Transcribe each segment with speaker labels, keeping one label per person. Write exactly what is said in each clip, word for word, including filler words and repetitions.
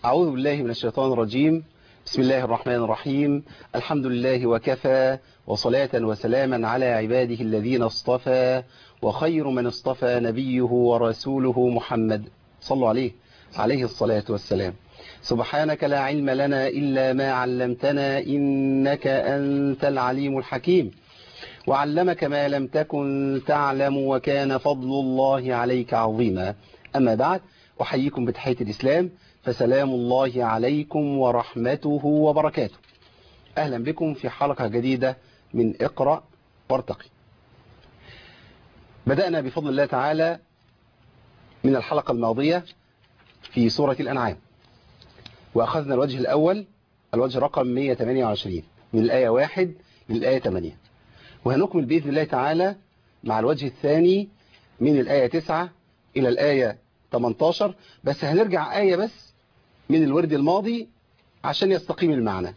Speaker 1: أعوذ بالله من الشيطان الرجيم. بسم الله الرحمن الرحيم. الحمد لله وكفى، وصلاة وسلاما على عباده الذين اصطفى، وخير من اصطفى نبيه ورسوله محمد صلوا عليه عليه الصلاة والسلام. سبحانك لا علم لنا إلا ما علمتنا إنك أنت العليم الحكيم، وعلمك ما لم تكن تعلم، وكان فضل الله عليك عظيما. أما بعد، أحييكم بتحية الإسلام، فسلام الله عليكم ورحمته وبركاته. أهلا بكم في حلقة جديدة من اقرأ وارتقي. بدأنا بفضل الله تعالى من الحلقة الماضية في سورة الأنعام، وأخذنا الوجه الأول، الوجه رقم مئة وثمانية وعشرين من الآية واحد للآية ثمانية، وهنكمل بإذن الله تعالى مع الوجه الثاني من الآية تسعة إلى الآية ثمانية عشر، بس هنرجع آية بس من الورد الماضي عشان يستقيم المعنى.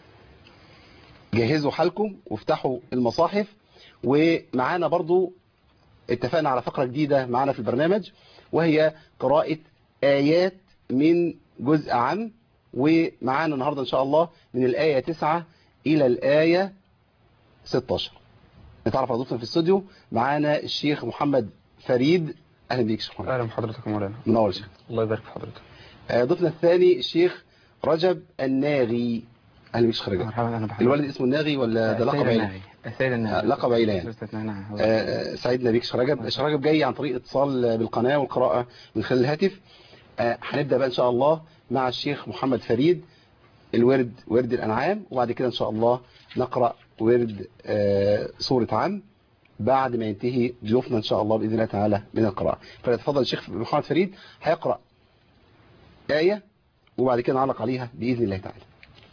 Speaker 1: جهزوا حالكم وافتحوا المصاحف، ومعانا برضو اتفقنا على فقرة جديدة معانا في البرنامج، وهي قراءة آيات من جزء عام، ومعانا النهاردة إن شاء الله من الآية تسعة إلى الآية ستة عشر. نتعرف على ضيوفنا في الاستوديو. معانا الشيخ محمد فريد. أهلا بيك شيخ محمد.
Speaker 2: أهلا بحضرتك يا مولانا.
Speaker 1: منور يا شيخ.
Speaker 2: الله يبارك في حضرتك.
Speaker 1: ضيفنا الثاني الشيخ رجب الناغي. أهلا بيك شيخ رجب.
Speaker 2: مرحبا. أهلا بحضرتك.
Speaker 1: الولد اسمه الناغي ولا ده لقب عيلة؟
Speaker 2: السيد الناغي.
Speaker 1: لقب عيلة يعني. آه سعيدنا بيك شيخ رجب. شيخ رجب جاي عن طريق اتصال بالقناة والقراءة من خلال الهاتف. آه هنبدأ بقى إن شاء الله مع الشيخ محمد فريد الورد ورد الأنعام، وبعد كده إن شاء الله نقرأ ورد آه سورة عام بعد ما ينتهي ضيوفنا إن شاء الله بإذن الله تعالى من القراءة. فليتفضل الشيخ محمد فريد هيقرأ آية وبعد كده نعلق عليها بإذن الله تعالى.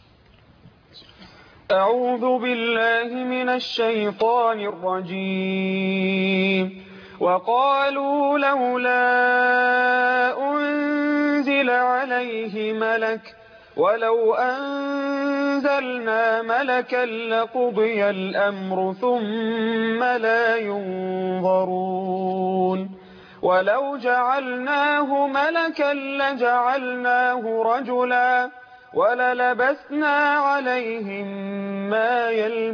Speaker 3: أعوذ بالله من الشيطان الرجيم. وقالوا لولا أنزل عليه ملك ولو أنزلنا ملكا لقضي الأمر ثم لا ينظرون ولو جعلناه ملكا لجعلناه رجلا وللبسنا عليهم ما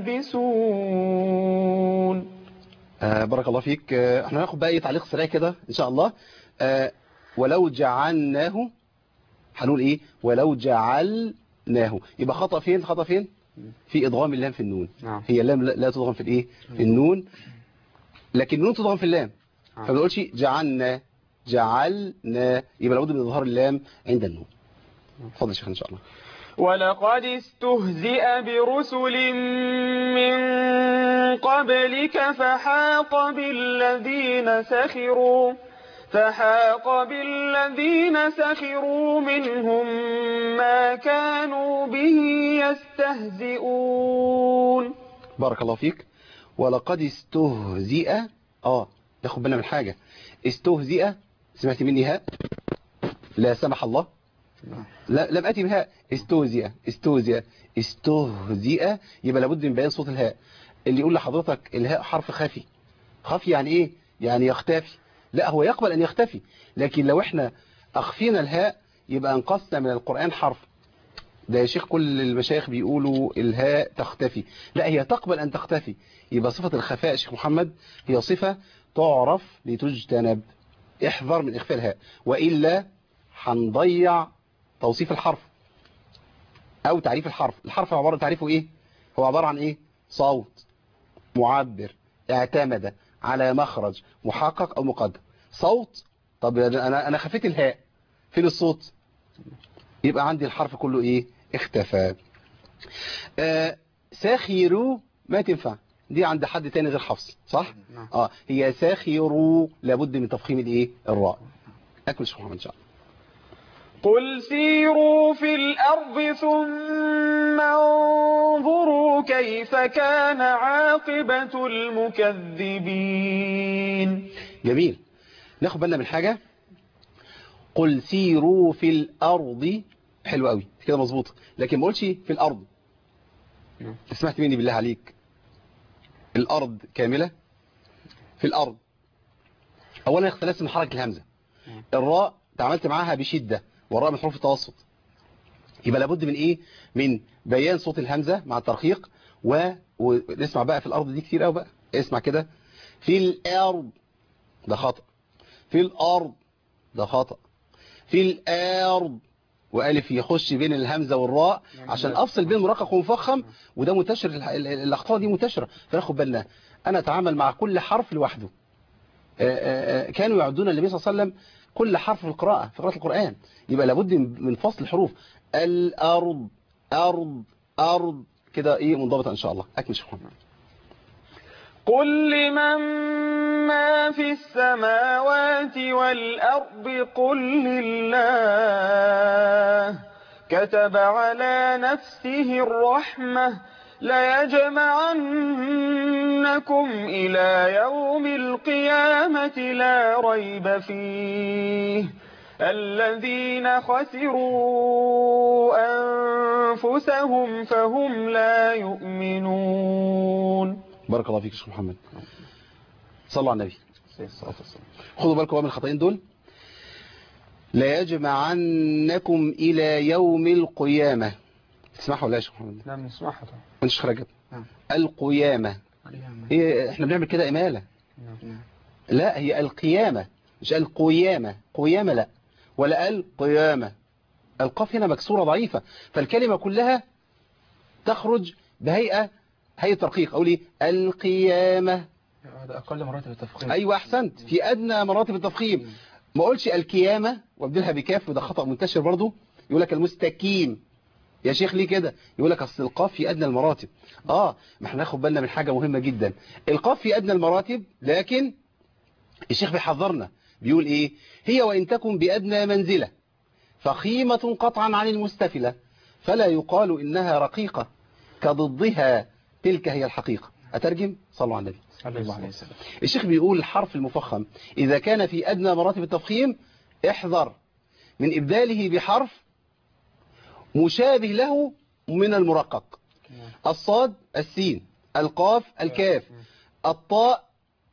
Speaker 3: يلبسون.
Speaker 1: آه بارك الله فيك. آه احنا هناخد بقى ايه تعليق سريع كده ان شاء الله. آه ولو جعلناه هنقول ايه؟ ولو جعلناه. يبقى خطأ فين؟ خطأ فين؟ في ادغام اللام في النون.
Speaker 2: نعم.
Speaker 1: هي اللام لا تضغم في الايه؟ في النون، لكن النون تضغم في اللام. فما نقولش جعلنا جعلنا، يبقى لابد من اظهار اللام عند النون. اتفضل يا شيخ ان شاء الله.
Speaker 3: ولقد استهزئ برسل من قبلك فحاق بالذين سخروا فحاق بالذين سخروا منهم ما كانوا به يستهزئون.
Speaker 1: بارك الله فيك. ولقد استهزئ، اه ناخد بالنا من حاجة. استهزئ سمعت مني هاء؟ لا سمح الله. لا لم أتي بهاء. استهزئ استهزئ استهزئ، يبقى لابد من بيان صوت الهاء. اللي يقول لحضرتك الهاء حرف خفي، خفي يعني ايه؟ يعني يختفي. لا هو يقبل ان يختفي، لكن لو احنا اخفينا الهاء يبقى انقصنا من القرآن حرف. ده يا شيخ كل المشايخ بيقولوا الهاء تختفي، لا هي تقبل ان تختفي. يبقى صفة الخفاء يا شيخ محمد هي صفة تعرف لتجتنب. احذر من اخفاء الهاء، وإلا هنضيع توصيف الحرف او تعريف الحرف. الحرف عبارة تعريفه ايه؟ هو عبارة عن ايه؟ صوت معبر اعتمد على مخرج محقق او مقدر. صوت، طب انا انا خفيت الهاء، فين الصوت؟ يبقى عندي الحرف كله ايه؟ اختفى. آه ساخروا ما تنفع، دي عند حد تاني غير حفص صح؟ اه هي ساخروا لابد من تفخيم الايه؟ الراء. اكمل شيخ محمد ان شاء الله.
Speaker 3: قل سيروا في الأرض ثم انظروا كيف كان عاقبة المكذبين.
Speaker 1: جميل. ناخد بالنا من حاجة. قل سيروا في الأرض، حلو قوي كده مظبوط، لكن ما قلتش في الأرض. سمعت مني بالله عليك؟ الأرض كاملة في الأرض. أولا اختلاس من حركة الهمزة. الراء تعاملت معاها بشدة، والراء من حروف التوسط، يبقى لابد من ايه؟ من بيان صوت الهمزة مع الترقيق. و... ونسمع بقى في الارض دي كتير قوي بقى. اسمع كده، في الارض ده خطأ، في الارض ده خطأ، في الارض والف يخش بين الهمزة والراء عشان افصل بين مرقق ومفخم، وده منتشر. ال- ال- الاخطاء دي منتشرة، فناخد بالنا. انا اتعامل مع كل حرف لوحده. آآ آآ كانوا يعدون النبي صلى الله عليه وسلم كل حرف في القراءة، في قراءة القرآن. يبقى لابد من فصل الحروف. الأرض، أرض، أرض، كده إيه منضبطة إن شاء الله. أكمل شكرا.
Speaker 3: قل لمن ما في السماوات والأرض قل لله كتب على نفسه الرحمة ليجمعنكم إلى يوم القيامة لا ريب فيه الذين خسروا أنفسهم فهم لا يؤمنون.
Speaker 1: بارك الله فيك يا شيخ محمد. صلوا على النبي. خدوا بالكم من الخطأين دول. لا يجمعنكم إلى يوم القيامة. تسمعوا ولا يا شيخ محمد؟
Speaker 2: لا بنسمعها طبعا.
Speaker 1: من شيخ رجب.
Speaker 2: نعم.
Speaker 1: القيامة. هي احنا بنعمل كده إمالة.
Speaker 2: نعم.
Speaker 1: لا، هي القيامة، مش القيامة. قيامة لا، ولا القيامة. القاف هنا مكسورة ضعيفة، فالكلمة كلها تخرج بهيئة هيئة ترقيق. أقول إيه؟ القيامة.
Speaker 2: هذا أقل مراتب التفخيم.
Speaker 1: أيوة أحسنت، في أدنى مراتب التفخيم. ما أقولش القيامة وابدلها بكاف، وده خطأ منتشر برضو. يقول لك المستقيم. يا شيخ ليه كده؟ يقول لك أصل القاف في أدنى المراتب. آه ما احنا ناخد بالنا من حاجة مهمة جدا. القاف في أدنى المراتب، لكن الشيخ بيحذرنا، بيقول إيه؟ هي وإن تكن بأدنى منزلة فخيمة قطعا عن المستفلة، فلا يقال إنها رقيقة، كضدها تلك هي الحقيقة. أترجم؟ صلوا على النبي. الشيخ بيقول الحرف المفخم إذا كان في أدنى مراتب التفخيم احذر من إبداله بحرف مشابه له من المرقق. الصاد السين، القاف الكاف، الطاء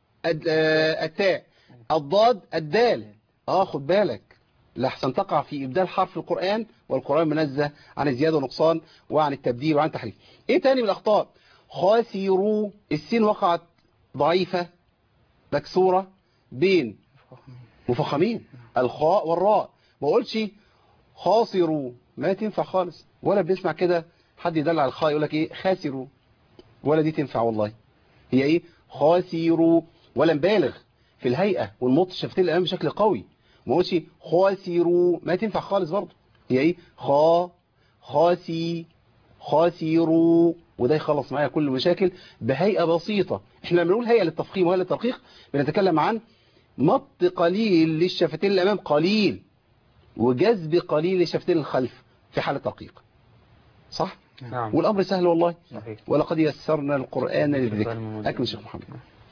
Speaker 1: التاء، الضاد الدال. اه خد بالك لحسن تقع في إبدال حرف القرآن، والقرآن منزه عن الزيادة والنقصان وعن التبديل وعن التحريف. ايه تاني من الأخطاء؟ خاسروا، السين وقعت ضعيفة مكسورة بين مفخمين، الخاء والراء. ما قلتش خاسروا، ما تنفع خالص. ولا بنسمع كده حد يدل على الخاء يقول لك ايه خاسروا، ولا دي تنفع والله. هي ايه خاسروا، ولا نبالغ في الهيئة والنطق الشفتين الأمام بشكل قوي. ما قلتش خاسروا، ما تنفع خالص برضه. هي ايه خا خاسي خاسروا، وده يخلص معايا كل المشاكل بهيئة بسيطة. احنا لما بنقول هيئة للتفخيم وهيئة للترقيق بنتكلم عن مط قليل للشفتين الأمام قليل، وجذب قليل للشفتين الخلف في حالة ترقيق. صح؟
Speaker 2: نعم.
Speaker 1: والأمر سهل والله.
Speaker 2: صحيح.
Speaker 1: ولقد يسرنا القرآن للذكر. أكمل شيخ محمد.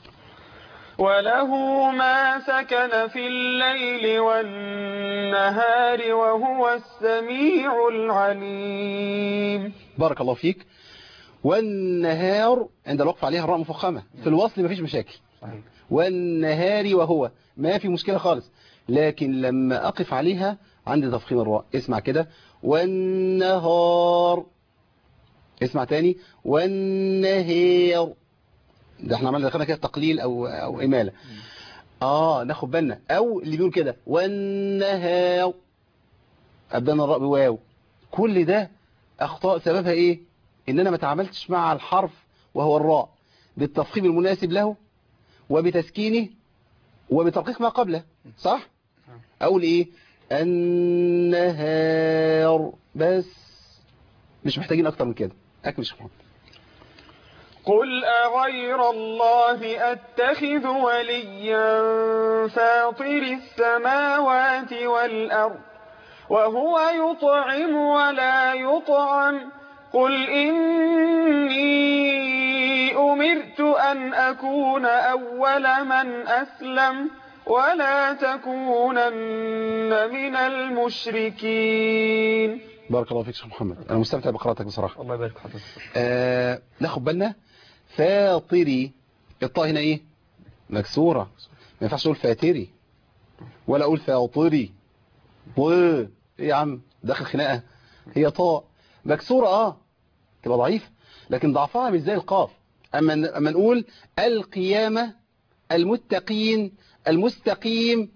Speaker 3: وله ما سكن في الليل والنهار وهو السميع العليم.
Speaker 1: بارك الله فيك. والنهار عند الوقف عليها الراء مفخمة، في الوصل مفيش مشاكل.
Speaker 2: صحيح.
Speaker 1: والنهار وهو ما في مشكلة خالص، لكن لما أقف عليها عند تفخيم الراء. اسمع كده والنهار. اسمع تاني والنهار. ده احنا عملنا دخلنا كده تقليل أو, أو إمالة. آه ناخد بالنا. أو اللي بيقول كده والنهار أبدأنا الراء بواو. كل ده أخطاء سببها إيه؟ إن أنا ما تعاملتش مع الحرف وهو الراء بالتفخيم المناسب له وبتسكينه وبترقيق ما قبله. صح؟ أقول إيه؟ النهار بس، مش محتاجين أكتر من كده. أكمل شيخ محمد.
Speaker 3: قل أغير الله أتخذ وليا فاطر السماوات والأرض وهو يطعم ولا يطعم قل إني أمرت أن أكون أول من أسلم ولا تكونن من المشركين.
Speaker 1: بارك الله فيك شيخ محمد، أنا مستمتع بقراءتك بصراحة.
Speaker 2: الله يبارك حضرتك.
Speaker 1: آه ناخد بالنا. فاطري، الطاء هنا ايه مكسورة، ما ينفعش اقول فاتري ولا اقول فاطري. و ايه يا عم داخل خناقة. هي طاء مكسورة اه تبقى ضعيفة، لكن ضعفها مش زي القاف. اما اما نقول القيامة، المتقين، المستقيم،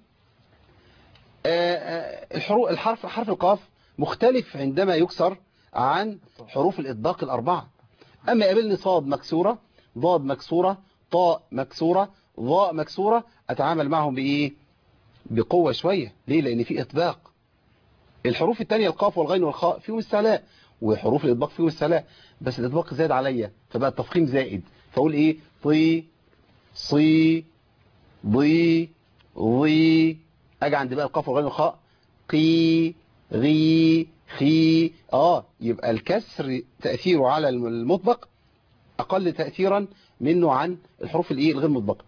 Speaker 1: آه، آه، الحروف الحرف حرف القاف مختلف عندما يكسر عن حروف الإطباق الأربعة. أما يقابلني صاد مكسورة، ضاد مكسورة، طاء مكسورة، ضاء مكسورة، أتعامل معهم بإيه؟ بقوة شوية. ليه؟ لأن في إطباق. الحروف التانية القاف والغين والخاء فيهم السلاء، وحروف الإطباق فيهم السلاء، بس الإطباق زاد عليا فبقى التفخيم زائد، فأقول إيه؟ طي، صي، ضي، ضي. أجي عند بقى القاف والغين والخاء قي، غي، خي. آه يبقى الكسر تأثيره على المطبق أقل تأثيرا منه عن الحروف الإيه الغير مطبقة.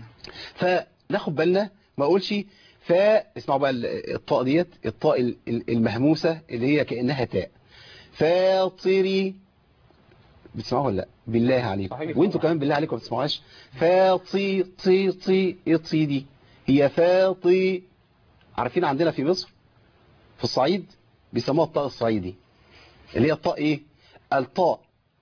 Speaker 1: فناخد بالنا ما أقولش فا. اسمعوا بقى الطاء ديت، الطاء المهموسة اللي هي كأنها تاء. فاطري، بتسمعوها ولا لا؟ بالله عليكم، وانتوا كمان بالله عليكم ما بتسمعوهاش. فاطي، طي، طي، ايه طي دي؟ هي فاطي. عارفين عندنا في مصر في الصعيد بيسموها الطاء الصعيدي، اللي هي الطاء ايه؟ الطاء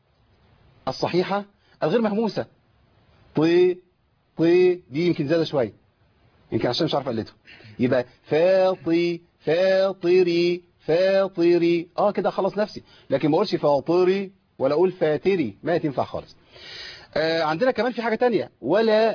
Speaker 1: الصحيحة الغير مهموسة. طي، طي دي يمكن زيادة شوية، يمكن عشان مش عارف قلته. يبقى فاطي، فاطري، فاطري. اه كده خلاص نفسي، لكن ما اقولش فاطري ولا اقول فاتري، ما تنفع خالص. آه عندنا كمان في حاجة تانية، ولا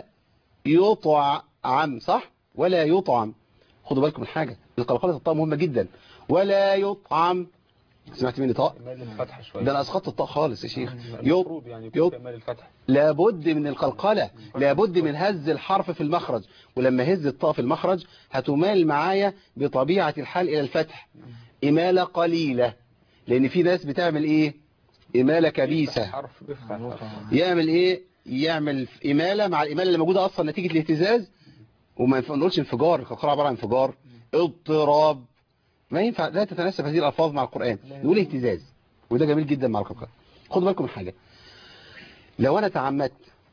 Speaker 1: يطعم، صح؟ ولا يطعم. خدوا بالكم من حاجة، القلقلة الطاء مهمة جدا. ولا يطعم. سمعت مني طاء؟ ده انا اسقطت الطاء خالص يا شيخ.
Speaker 2: المفروض يعني يكون كمال الفتح.
Speaker 1: لابد من القلقلة، لابد من هز الحرف في المخرج، ولما هز الطاء في المخرج هتمال معايا بطبيعة الحال إلى الفتح إمالة قليلة. لأن في ناس بتعمل إيه؟ إمالة كبيسة. يعمل إيه؟ يعمل إمالة مع الإمالة اللي موجودة أصلا نتيجة الاهتزاز، وما نقولش انفجار. القلقلة عبارة عن انفجار، اضطراب، ما ينفع، لا تتناسب هذه الألفاظ مع القرآن، يقول اهتزاز، وده جميل جدا مع القلقلة. خدوا بالكم من حاجة، لو أنا تعمدت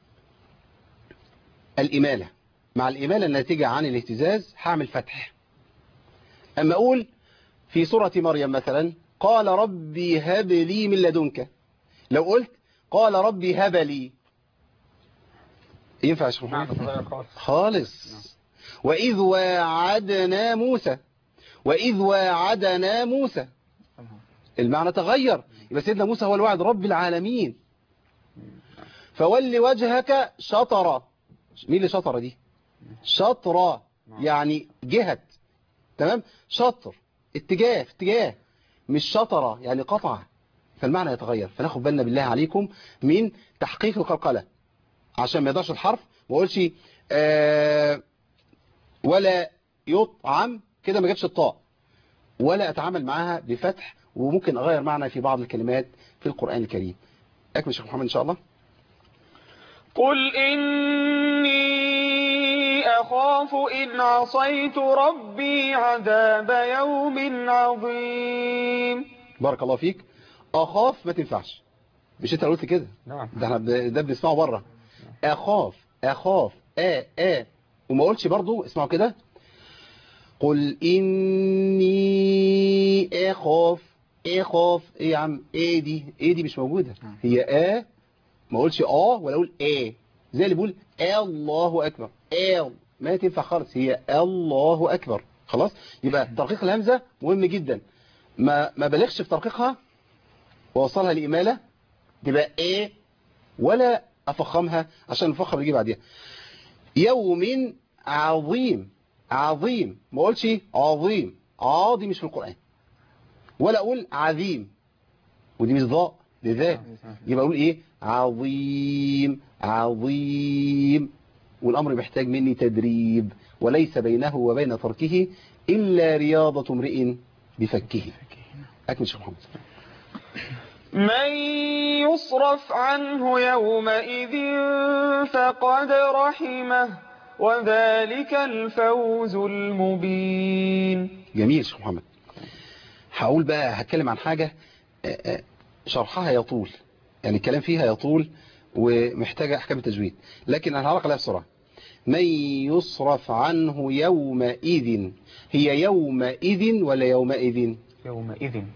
Speaker 1: الإمالة مع الإمالة الناتجة عن الاهتزاز هعمل فتح. أما أقول في سورة مريم مثلا قال ربي هب لي من لدنك، لو قلت قال ربي هب لي ينفع يا شيخ محمد؟ خالص. وإذ واعدنا موسى، وإذ واعدنا موسى، المعنى تغير. يبقى سيدنا موسى هو الواعد رب العالمين. فولي وجهك شطرة، مين اللي شطرة دي؟ شطرة يعني جهة، تمام؟ شطر اتجاه، اتجاه، مش شطرة يعني قطع، فالمعنى يتغير. فناخد بالنا بالله عليكم من تحقيق القلقلة عشان ما يضعش الحرف. ما اقولش آه ولا يطعم كده ما جابش الطاء، ولا اتعامل معاها بفتح، وممكن اغير معنى في بعض الكلمات في القرآن الكريم. اكمل شيخ محمد ان شاء الله.
Speaker 3: قل إني أخاف إن عصيت ربي عذاب يوم عظيم.
Speaker 1: بارك الله فيك. أخاف ما تنفعش، مش انت قلت كده؟
Speaker 2: نعم.
Speaker 1: ده احنا ده بنسمعه بره. أخاف، أخاف، آ آ وما قلتش برضو. اسمعوا كده، قل إني أخاف. أخاف إيه يا عم؟ إيه دي؟ إيه دي مش موجودة. هي آ، ما قلتش آه ولا أقول آ، زي اللي بيقول الله أكبر. آ ما تنفع خالص، هي الله أكبر. خلاص. يبقى ترقيق الهمزة مهم جدا، ما ما بلغش في ترقيقها ووصلها لإمالة تبقى ايه، ولا افخمها عشان الفخم يجي بعديها. يوم عظيم، عظيم ما اقولش عظيم، عاضي مش في القرآن، ولا اقول عظيم ودي مش ضاء دي ذات، يبقى اقول ايه عظيم، عظيم. والامر محتاج مني تدريب، وليس بينه وبين تركه الا رياضة امرئ بفكه. اكمل شيخ محمد.
Speaker 3: من يصرف عنه يومئذ فقد رحمه وذلك الفوز المبين.
Speaker 1: جميل شيخ محمد. هقول بقى، هتكلم عن حاجة شرحها يطول، يعني الكلام فيها يطول ومحتاجة أحكام التجويد، لكن أنا هعرق عليها بسرعة. من يصرف عنه يومئذ، هي يومئذ ولا يومئذ؟
Speaker 2: يومئذ.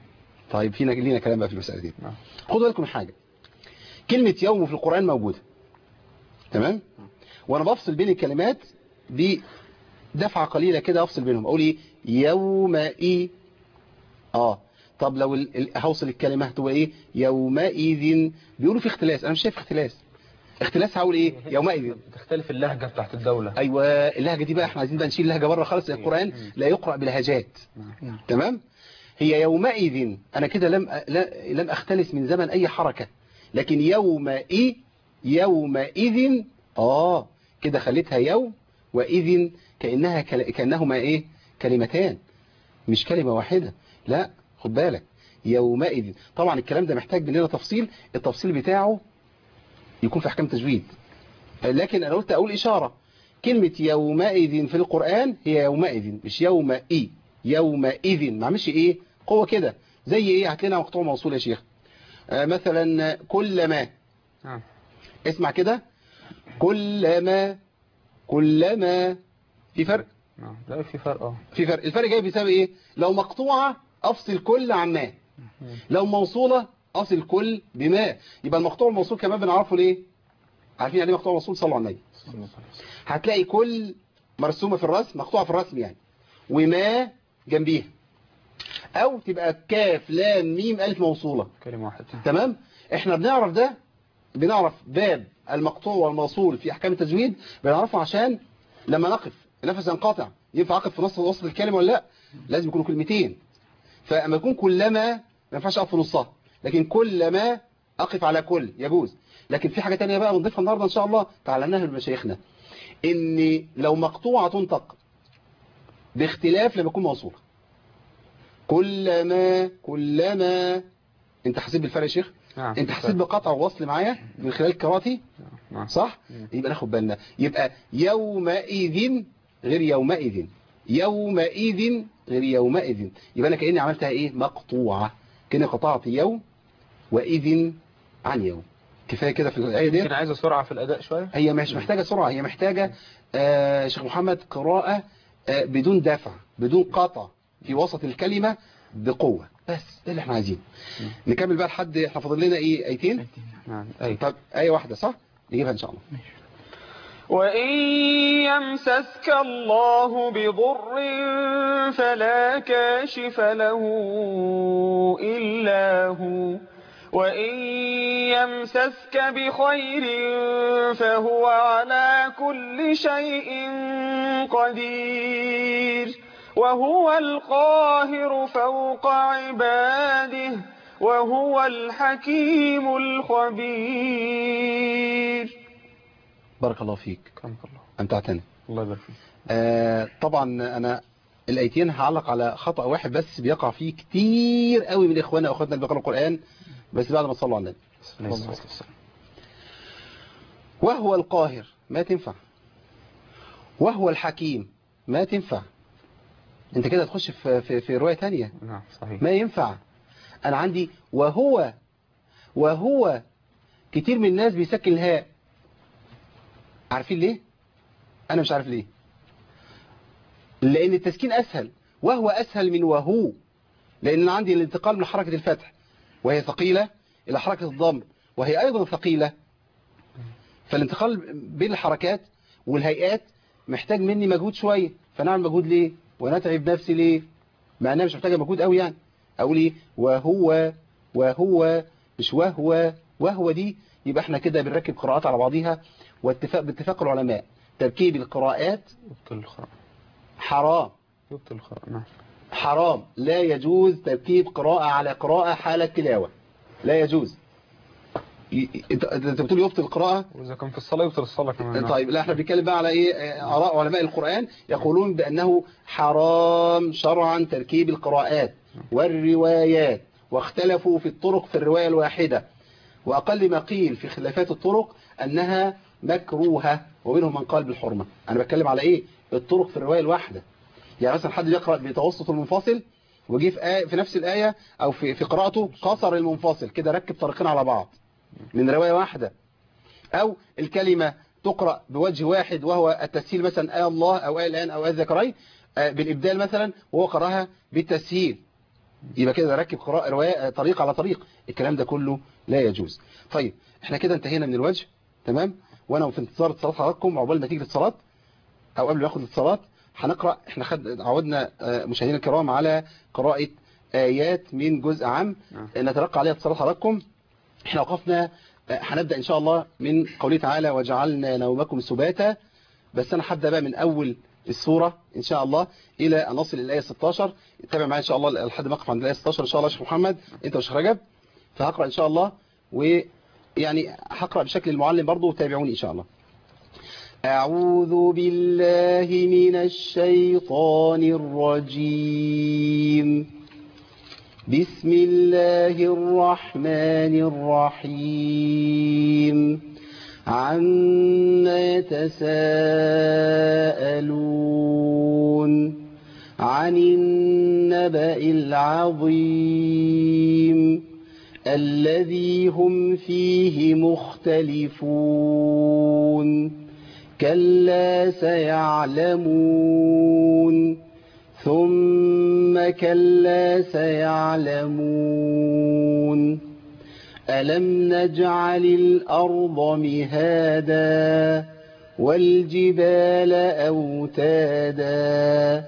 Speaker 1: طيب فينا لينا كلام بقى في المسألة دي.
Speaker 2: نعم.
Speaker 1: خدوا بالكم من حاجة، كلمة يوم في القرآن موجودة، تمام؟ وانا بفصل بين الكلمات بدفعة قليلة كده، افصل بينهم، اقول ايه؟ يومئذ. اه طب لو ال... ال- هوصل الكلمة هتبقى ايه؟ يومئذ. بيقولوا في اختلاس، انا مش شايف اختلاس. اختلاس هقول ايه؟ يومئذ.
Speaker 2: بتختلف اللهجة بتاعت الدولة.
Speaker 1: ايوه اللهجة دي بقى احنا عايزين بقى نشيل اللهجة بره خالص. القرآن لا يقرأ بلهجات،
Speaker 2: نعم.
Speaker 1: تمام؟ هي يومئذ، انا كده لم لا- لم اختلس من زمن اي حركة، لكن يومئذ يومئذ اه كده خليتها يوم واذن، كانها كل... كانهما ايه؟ كلمتان مش كلمة واحدة. لا خد بالك، يومئذ. طبعا الكلام ده محتاج مننا تفصيل، التفصيل بتاعه يكون في احكام تجويد، لكن انا قلت اقول اشارة. كلمة يومئذ في القرآن هي يومئذ، مش يومئذ. يومئذ ما عملش ايه قوة كده، زي ايه؟ هات لنا مقطوع موصول يا شيخ. آه مثلا كلما،
Speaker 2: نعم.
Speaker 1: اسمع كده، كلما كلما، في فرق؟
Speaker 2: نعم. لا في فرق اه.
Speaker 1: في فرق. الفرق جاي بسبب ايه؟ لو مقطوعة افصل كل عن ما، لو موصولة اصل كل بما. يبقى المقطوع الموصول كمان بنعرفه ليه؟ عارفين يعني ايه مقطوع موصول؟ صلوا على النبي. هتلاقي كل مرسومة في الرسم، مقطوعة في الرسم يعني، وما جنبيها، او تبقى كاف لام ميم الف موصولة،
Speaker 2: كلمة واحدة.
Speaker 1: تمام؟ احنا بنعرف ده، بنعرف باب المقطوع والموصول في احكام التجويد، بنعرفه عشان لما نقف نفس ينقطع، ينفع اقف في نص وسط الكلمة ولا لا؟ لازم يكونوا كلمتين. فاما يكون كلما ما ينفعش اقف في نصها، لكن كلما اقف على كل يجوز. لكن في حاجة تانية بقى بنضيفها النهاردة ان شاء الله تعلمناها من مشايخنا، ان لو مقطوعة تنطق باختلاف لما يكون موصولة. كلما كلما، انت حسيت بالفرق يا شيخ؟
Speaker 2: نعم.
Speaker 1: انت حسيت بقطع ووصل معايا من خلال قراءتي؟
Speaker 2: نعم.
Speaker 1: صح؟ يبقى ناخد بالنا. يبقى يومئذ غير يومئذ، يومئذ غير يومئذ. يبقى انا كأني عملتها ايه؟ مقطوعة، كأني قطعت يوم وإذن عن يوم. كفاية كده في الآية دي.
Speaker 2: يمكن عايزة سرعة في الأداء شوية.
Speaker 1: هي مش محتاجة سرعة، هي محتاجة آه شيخ محمد قراءة آه بدون دفع، بدون قطع في وسط الكلمة، بقوة. بس ده اللي احنا عايزينه. نكمل بقى لحد احنا فاضل لنا ايه؟ ايتين.
Speaker 2: نعم. أي.
Speaker 1: طب آية واحدة صح؟ نجيبها ان شاء الله.
Speaker 3: وإن يمسسك الله بضر فلا كاشف له إلا هو، وإن يمسسك بخير فهو على كل شيء قدير، وهو القاهر فوق عباده، وهو الحكيم الخبير.
Speaker 1: بارك الله فيك،
Speaker 2: كرمك الله.
Speaker 1: امتعتني.
Speaker 2: الله يبارك فيك.
Speaker 1: آه طبعا انا الايتين هعلق على خطأ واحد بس بيقع فيه كتير قوي من اخواننا واخواتنا اللي بيقرأوا القرآن، بس بعد ما تصلوا على النبي.
Speaker 2: عليه الصلاة والسلام.
Speaker 1: وهو القاهر ما تنفع، وهو الحكيم ما تنفع. انت كده تخش في في, في رواية تانية.
Speaker 2: نعم صحيح.
Speaker 1: ما ينفع. انا عندي وهو، وهو كتير من الناس بيسكن الهاء. عارفين ليه؟ انا مش عارف ليه. لان التسكين اسهل، وهو اسهل من وهو، لان أنا عندي الانتقال من حركة الفتح وهي ثقيلة الى حركة الضم وهي ايضا ثقيلة، فالانتقال بين الحركات والهيئات محتاج مني مجهود شوية. فنعمل مجهود ليه ونتعب نفسي ليه مع انها مش محتاجة مجهود قوي يعني؟ اقول ايه؟ وهو، وهو مش وهو. وهو دي يبقى احنا كده بنركب قراءات على بعضيها، واتفاق باتفاق العلماء تركيب القراءات
Speaker 2: يبطل القراءة.
Speaker 1: حرام.
Speaker 2: يبطل القراءة. نعم.
Speaker 1: حرام، لا يجوز تركيب قراءة على قراءة حالة تلاوة، لا يجوز. ي- انت انت بتقول يبطل القراءة.
Speaker 2: وإذا كان في الصلاة يبطل الصلاة كمان. نعم.
Speaker 1: طيب لا احنا بنتكلم بقى على ايه؟ آراء علماء القرآن يقولون بأنه حرام شرعا تركيب القراءات والروايات، واختلفوا في الطرق في الرواية الواحدة، وأقل ما قيل في خلافات الطرق أنها مكروهة، ومنهم من قال بالحرمة. أنا بتكلم على إيه؟ الطرق في الرواية الواحدة. يعني مثلا حد يقرأ بتوسط المنفصل وجي في, آية في نفس الآية أو في, في قراءته قصر المنفصل كده، ركب طريقين على بعض من رواية واحدة. أو الكلمة تقرأ بوجه واحد وهو التسهيل، مثلا آية الله أو آية الآن أو آية ذكرين بالإبدال مثلا، وهو قرأها بالتسهيل. يبقى كده ركب قراءة رواية طريق على طريق، الكلام ده كله لا يجوز. طيب احنا كده انتهينا من الوجه، تمام، وانا في انتظار اتصالات حضراتكم. عقبال ما تيجي الاتصالات او قبل ما ناخد الاتصالات هنقرا، احنا خد عودنا مشاهدينا الكرام على قراءة آيات من جزء عام نتلقى عليها اتصالات حضراتكم. احنا وقفنا، هنبدأ ان شاء الله من قوله تعالى وجعلنا نومكم سباتا، بس انا هبدأ بقى من اول السورة ان شاء الله الى ان نصل الآية ستاشر. تابع معايا ان شاء الله لحد ما اقف عند الآية ستاشر ان شاء الله يا شيخ محمد انت وشيخ رجب. فهقرأ ان شاء الله، ويعني هقرأ بشكل المعلم برضو، وتابعوني ان شاء الله. أعوذ بالله من الشيطان الرجيم. بسم الله الرحمن الرحيم. عما يتساءلون عن النبأ العظيم الذي هم فيه مختلفون كلا سيعلمون ثم كلا سيعلمون ألم نجعل الأرض مهادا والجبال أوتادا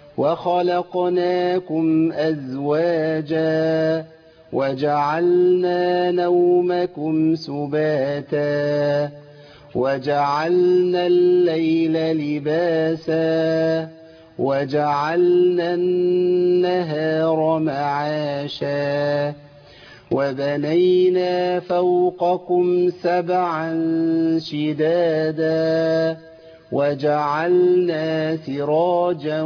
Speaker 1: وخلقناكم أزواجا وجعلنا نومكم سباتا وجعلنا الليل لباسا وجعلنا النهار معاشا وبنينا فوقكم سبعا شدادا وجعلنا سراجا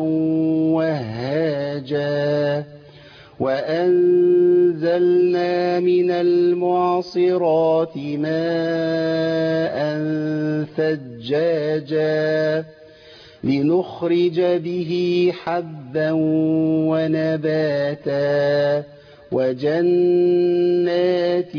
Speaker 1: وهاجا وأنزلنا من المعصرات ماء ثجاجا لنخرج به حبا ونباتا وجنات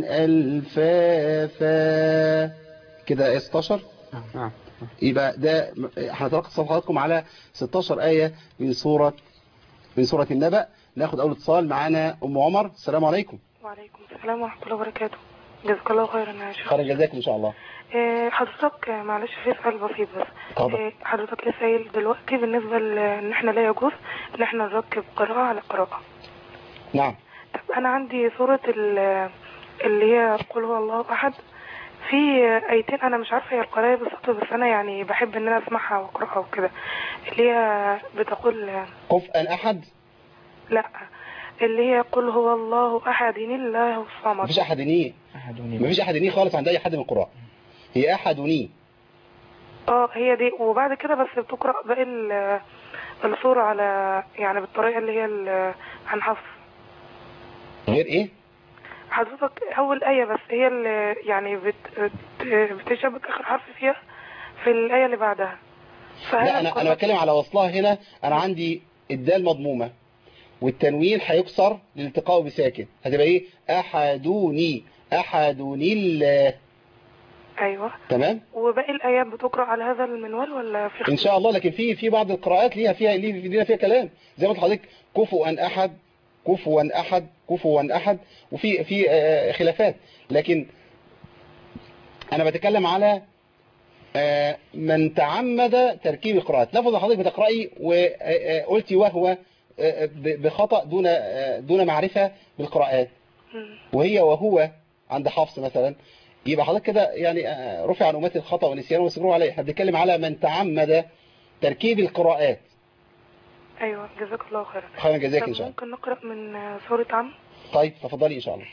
Speaker 1: ألفافا. كده آية ستاشر.
Speaker 2: نعم.
Speaker 1: يبقى ده هنتلقى صفحاتكم على ستاشر آية من سورة من سورة النبأ. ناخد أول اتصال معانا أم عمر. السلام عليكم.
Speaker 4: وعليكم السلام ورحمة الله وبركاته. جزاك الله خيرا يا شيخ.
Speaker 1: خير جزاكم إن شاء الله.
Speaker 4: إيه حضرتك معلش في سؤال بسيط بس. إيه حضرتك لسه قايل دلوقتي بالنسبة لإن إحنا لا يجوز إن إحنا نركب قراءة على قراءة.
Speaker 1: نعم.
Speaker 4: طب أنا عندي سورة اللي هي قل هو الله أحد، في ايتين انا مش عارفه هي القراءه بالظبط، بس انا يعني بحب ان انا اسمعها واقراها وكده، اللي هي بتقول
Speaker 1: كفءا احد.
Speaker 4: لا اللي هي قل هو الله احد الله الصمد.
Speaker 1: مفيش احدني مفيش احدني خالص عند اي حد من القراء، هي احدني.
Speaker 4: اه هي دي، وبعد كده بس بتقرا باقي السوره على يعني بالطريقه اللي هي عن حفص.
Speaker 1: غير ايه
Speaker 4: حضرتك؟ اول ايه بس هي اللي يعني بت بتشبك اخر حرف فيها في الايه اللي بعدها.
Speaker 1: لا انا انا بتكلم على وصلها هنا. انا عندي الدال مضمومه والتنوين هيكسر لالتقائه بساكن، هتبقى ايه؟ احدوني احدوني الله.
Speaker 4: ايوه
Speaker 1: تمام.
Speaker 4: وباقي الايات بتقرا على هذا المنوال ولا في
Speaker 1: ان شاء الله؟ لكن في في بعض القراءات ليها فيها ليها فيها كلام زي ما قلت لحضرتك، كفوا احد كفوا احد كفوا احد، وفي في خلافات. لكن انا بتكلم على من تعمد تركيب القراءات. لفظ حضرتك بتقرأي وقلتي وهو بخطأ دون دون معرفة بالقراءات، وهي وهو عند حفص مثلا، يبقى حضرتك كده يعني رفع عن أمتي الخطأ والنسيان واستمروا عليه. احنا بنتكلم على من تعمد تركيب القراءات.
Speaker 4: ايوه جزاك الله خيرا.
Speaker 1: خيرا جزاك ان شاء الله.
Speaker 4: ممكن نقرأ من سورة عم؟
Speaker 1: طيب تفضلي ان شاء الله.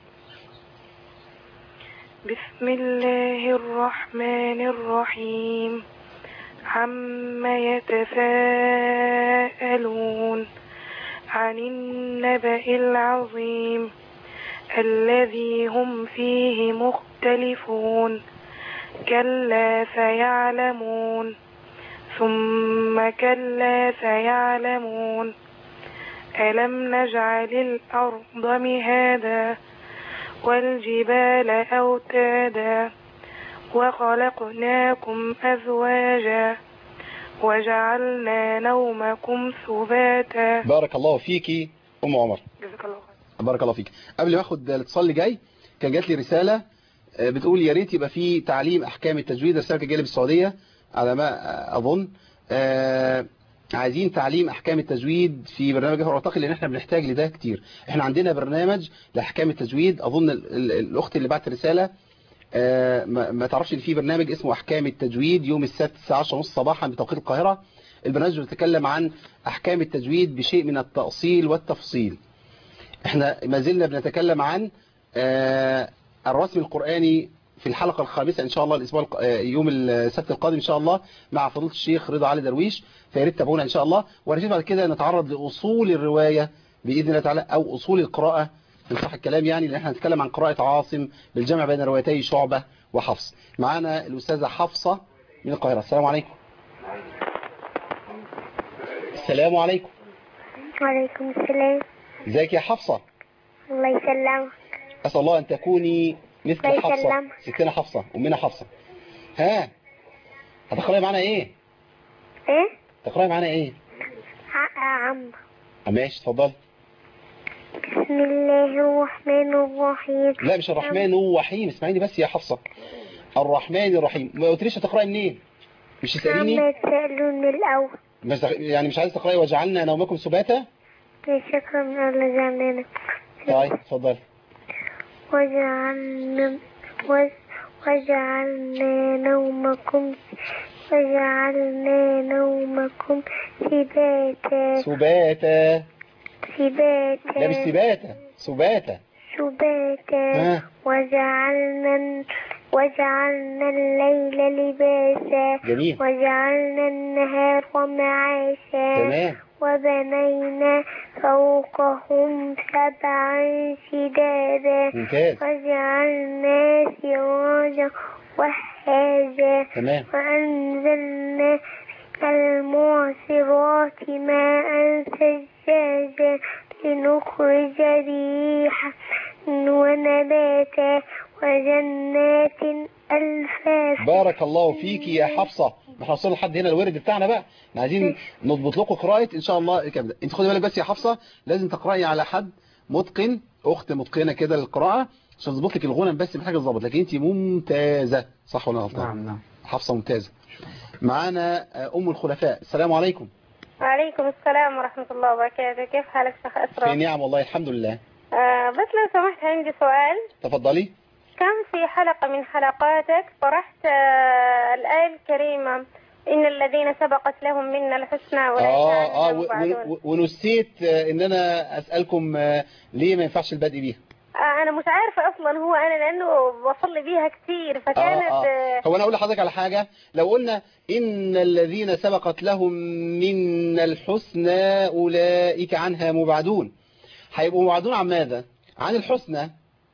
Speaker 4: بسم الله الرحمن الرحيم. عما يتساءلون عن النبأ العظيم الذي هم فيه مختلفون كلا سيعلمون ثم كلا سيعلمون ألم نجعل الأرض مهادا والجبال أوتادا وخلقناكم أزواجا وجعلنا نومكم سباتا.
Speaker 1: بارك الله فيك ام عمر.
Speaker 4: جزاك الله خير.
Speaker 1: بارك الله فيك. قبل ما اخد الاتصال اللي جاي كان جات لي رساله بتقول يا ريت يبقى في تعليم احكام التجويد. رساله كانت جايه لي بالسعوديه على ما اظن. آه عايزين تعليم احكام التجويد في برنامج اقرا وارتقي، لان احنا بنحتاج لده كتير. احنا عندنا برنامج لاحكام التجويد. اظن ال ال الاخت اللي بعت رساله آه ما, ما تعرفش ان في برنامج اسمه احكام التجويد يوم السبت الساعه عشرة ونص صباحا بتوقيت القاهره. البرنامج بيتكلم عن احكام التجويد بشيء من التأصيل والتفصيل. احنا ما زلنا بنتكلم عن آه الرسم القرآني في الحلقة الخامسة ان شاء الله الاسبوع يوم السبت القادم ان شاء الله مع فضيلة الشيخ رضا علي درويش. فيا ريت تابعونا ان شاء الله. وهنشوف بعد كده نتعرض لاصول الرواية باذن الله تعالى او اصول القراءة في صح الكلام، يعني لان احنا هنتكلم عن قراءة عاصم بالجمع بين روايتي شعبة وحفص. معانا الاستاذة حفصة من القاهرة. السلام عليكم. السلام عليكم.
Speaker 5: وعليكم السلام.
Speaker 1: ازيك يا حفصة؟
Speaker 5: الله يسلمك.
Speaker 1: أسأل الله أن تكوني مثل
Speaker 5: الله
Speaker 1: حفصة
Speaker 5: يسلمك.
Speaker 1: ستنا حفصة أمنا حفصة. ها هتقرأي معانا إيه؟
Speaker 5: ايه؟
Speaker 1: تقرأي معانا إيه؟
Speaker 5: حق عم.
Speaker 1: ماشي اتفضل.
Speaker 5: بسم الله الرحمن الرحيم.
Speaker 1: لا مش الرحمن الرحيم، اسمعيني بس يا حفصة. الرحمن الرحيم. ما قلتليش هتقرأي منين؟ مش تسأليني؟
Speaker 5: عم تسألون الأول.
Speaker 1: بس يعني مش عايز تقرأي وجعلنا نومكم سباتا؟
Speaker 5: شكرا من الله جعلنا.
Speaker 1: طيب اتفضل.
Speaker 5: وجعلنا وجعلنا نومكم وجعلنا نومكم سباتا.
Speaker 1: سباتا.
Speaker 5: سباتا.
Speaker 1: لا مش سباتا، سباتا.
Speaker 5: سباتا. وجعلنا وجعلنا الليل لباسا.
Speaker 1: جميل.
Speaker 5: وجعلنا النهار معاشا.
Speaker 1: تمام.
Speaker 5: وبنينا فوقهم سبعا شدادا.
Speaker 1: ممتاز.
Speaker 5: وجعلنا سراجا وهاجا.
Speaker 1: تمام.
Speaker 5: وأنزلنا المعصرات ماء ثجاجا لنخرج ريحا ونباتا وجنات ألفافا.
Speaker 1: بارك الله فيك يا حفصة. احنا وصلنا لحد هنا الورد بتاعنا بقى. احنا عايزين نضبط لكم قراءة ان شاء الله الكلام ده. انت خدي بالك بس يا حفصة، لازم تقرأي على حد متقن، اخت متقنة كده للقراءة عشان تظبط لك الغنى، بس محتاجه تظبط. لكن انت ممتازة صح ولا غلطان؟
Speaker 2: نعم نعم.
Speaker 1: حفصة ممتازة. معانا ام الخلفاء. السلام عليكم.
Speaker 6: وعليكم السلام ورحمة الله وبركاته. كيف حالك شيخ أسرى؟
Speaker 1: في نعم والله الحمد لله.
Speaker 6: آه بس لو سمحت عندي سؤال.
Speaker 1: تفضلي.
Speaker 6: كان في حلقة من حلقاتك طرحت آه الآية الكريمة إن الذين سبقت لهم منا الحسنى أولئك
Speaker 1: اه
Speaker 6: عنها
Speaker 1: اه
Speaker 6: مبعدون.
Speaker 1: ونسيت ان انا اسألكم ليه ما ينفعش البدء بيها.
Speaker 6: آه أنا مش عارفة أصلا، هو أنا لأنه بصلي بيها كتير فكانت
Speaker 1: آه آه. هو أنا أقول لحضرتك على حاجة. لو قلنا إن الذين سبقت لهم من الحسنى أولئك عنها مبعدون، هيبقوا مبعدون عن ماذا؟ عن الحسنى،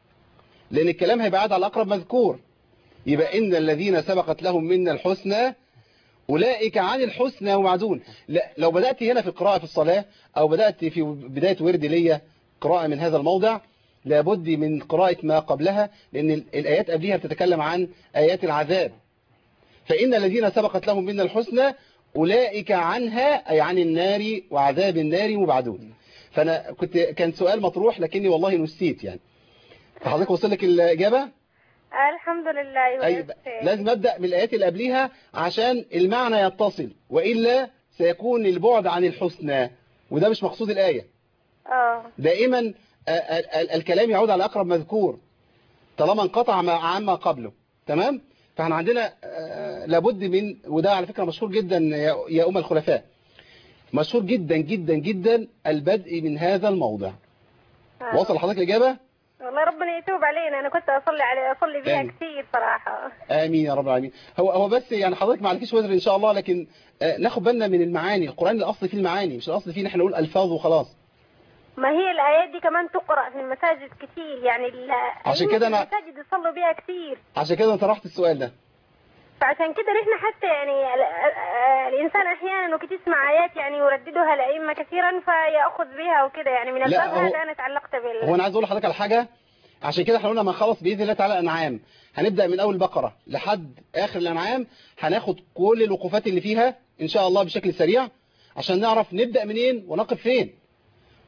Speaker 1: لأن الكلام هيبقى عاد على أقرب مذكور. يبقى إن الذين سبقت لهم من الحسنى أولئك عن الحسنى مبعدون. لا لو بدأت هنا في القراءة في الصلاة أو بدأت في بداية ورد ليا قراءة من هذا الموضع لابد من قراءة ما قبلها، لأن الآيات قبلها بتتكلم عن آيات العذاب. فإن الذين سبقت لهم من الحسنى أولئك عنها أي عن النار وعذاب النار مبعدون. فأنا كنت كان سؤال مطروح لكني والله نسيت يعني. فحضرتك وصل لك الإجابة؟
Speaker 6: آه الحمد لله.
Speaker 1: أي لازم أبدأ من الآيات اللي قبلها عشان المعنى يتصل، وإلا سيكون البعد عن الحسنى، وده مش مقصود الآية.
Speaker 6: آه
Speaker 1: دائما الكلام يعود على أقرب مذكور طالما انقطع عما قبله. تمام؟ فاحنا عندنا لابد من، وده على فكرة مشهور جدا يا أم الخلفاء، مشهور جدا جدا جدا البدء من هذا الموضع. آه. وصل لحضرتك الإجابة؟
Speaker 6: والله ربنا يتوب علينا، أنا كنت أصلي عليه أصلي بيها آمين. كثير صراحة.
Speaker 1: آمين يا رب العالمين. هو هو بس يعني حضرتك ما عليكيش وزر إن شاء الله، لكن ناخد بالنا من المعاني. القرآن الأصل فيه المعاني، مش الأصل فيه نحن نقول ألفاظ وخلاص.
Speaker 6: ما هي الآيات دي كمان تقرأ في المساجد كتير، يعني
Speaker 1: عشان كده أنا
Speaker 6: المساجد يصلوا بيها كتير.
Speaker 1: عشان كده أنا طرحت السؤال ده.
Speaker 6: فعشان كده نحن حتى يعني الإنسان أحيانا وقت يسمع آيات يعني يرددها الأئمة كثيرا فيأخذ بها وكده، يعني من الباب هذا أنا تعلقت بال.
Speaker 1: هو أنا عايز أقول لحضرتك على حاجة. عشان كده احنا قلنا ما خلص بإذن الله تعالى الأنعام هنبدأ من أول البقرة لحد آخر الأنعام، هناخد كل الوقوفات اللي فيها إن شاء الله بشكل سريع عشان نعرف نبدأ منين ونقف فين.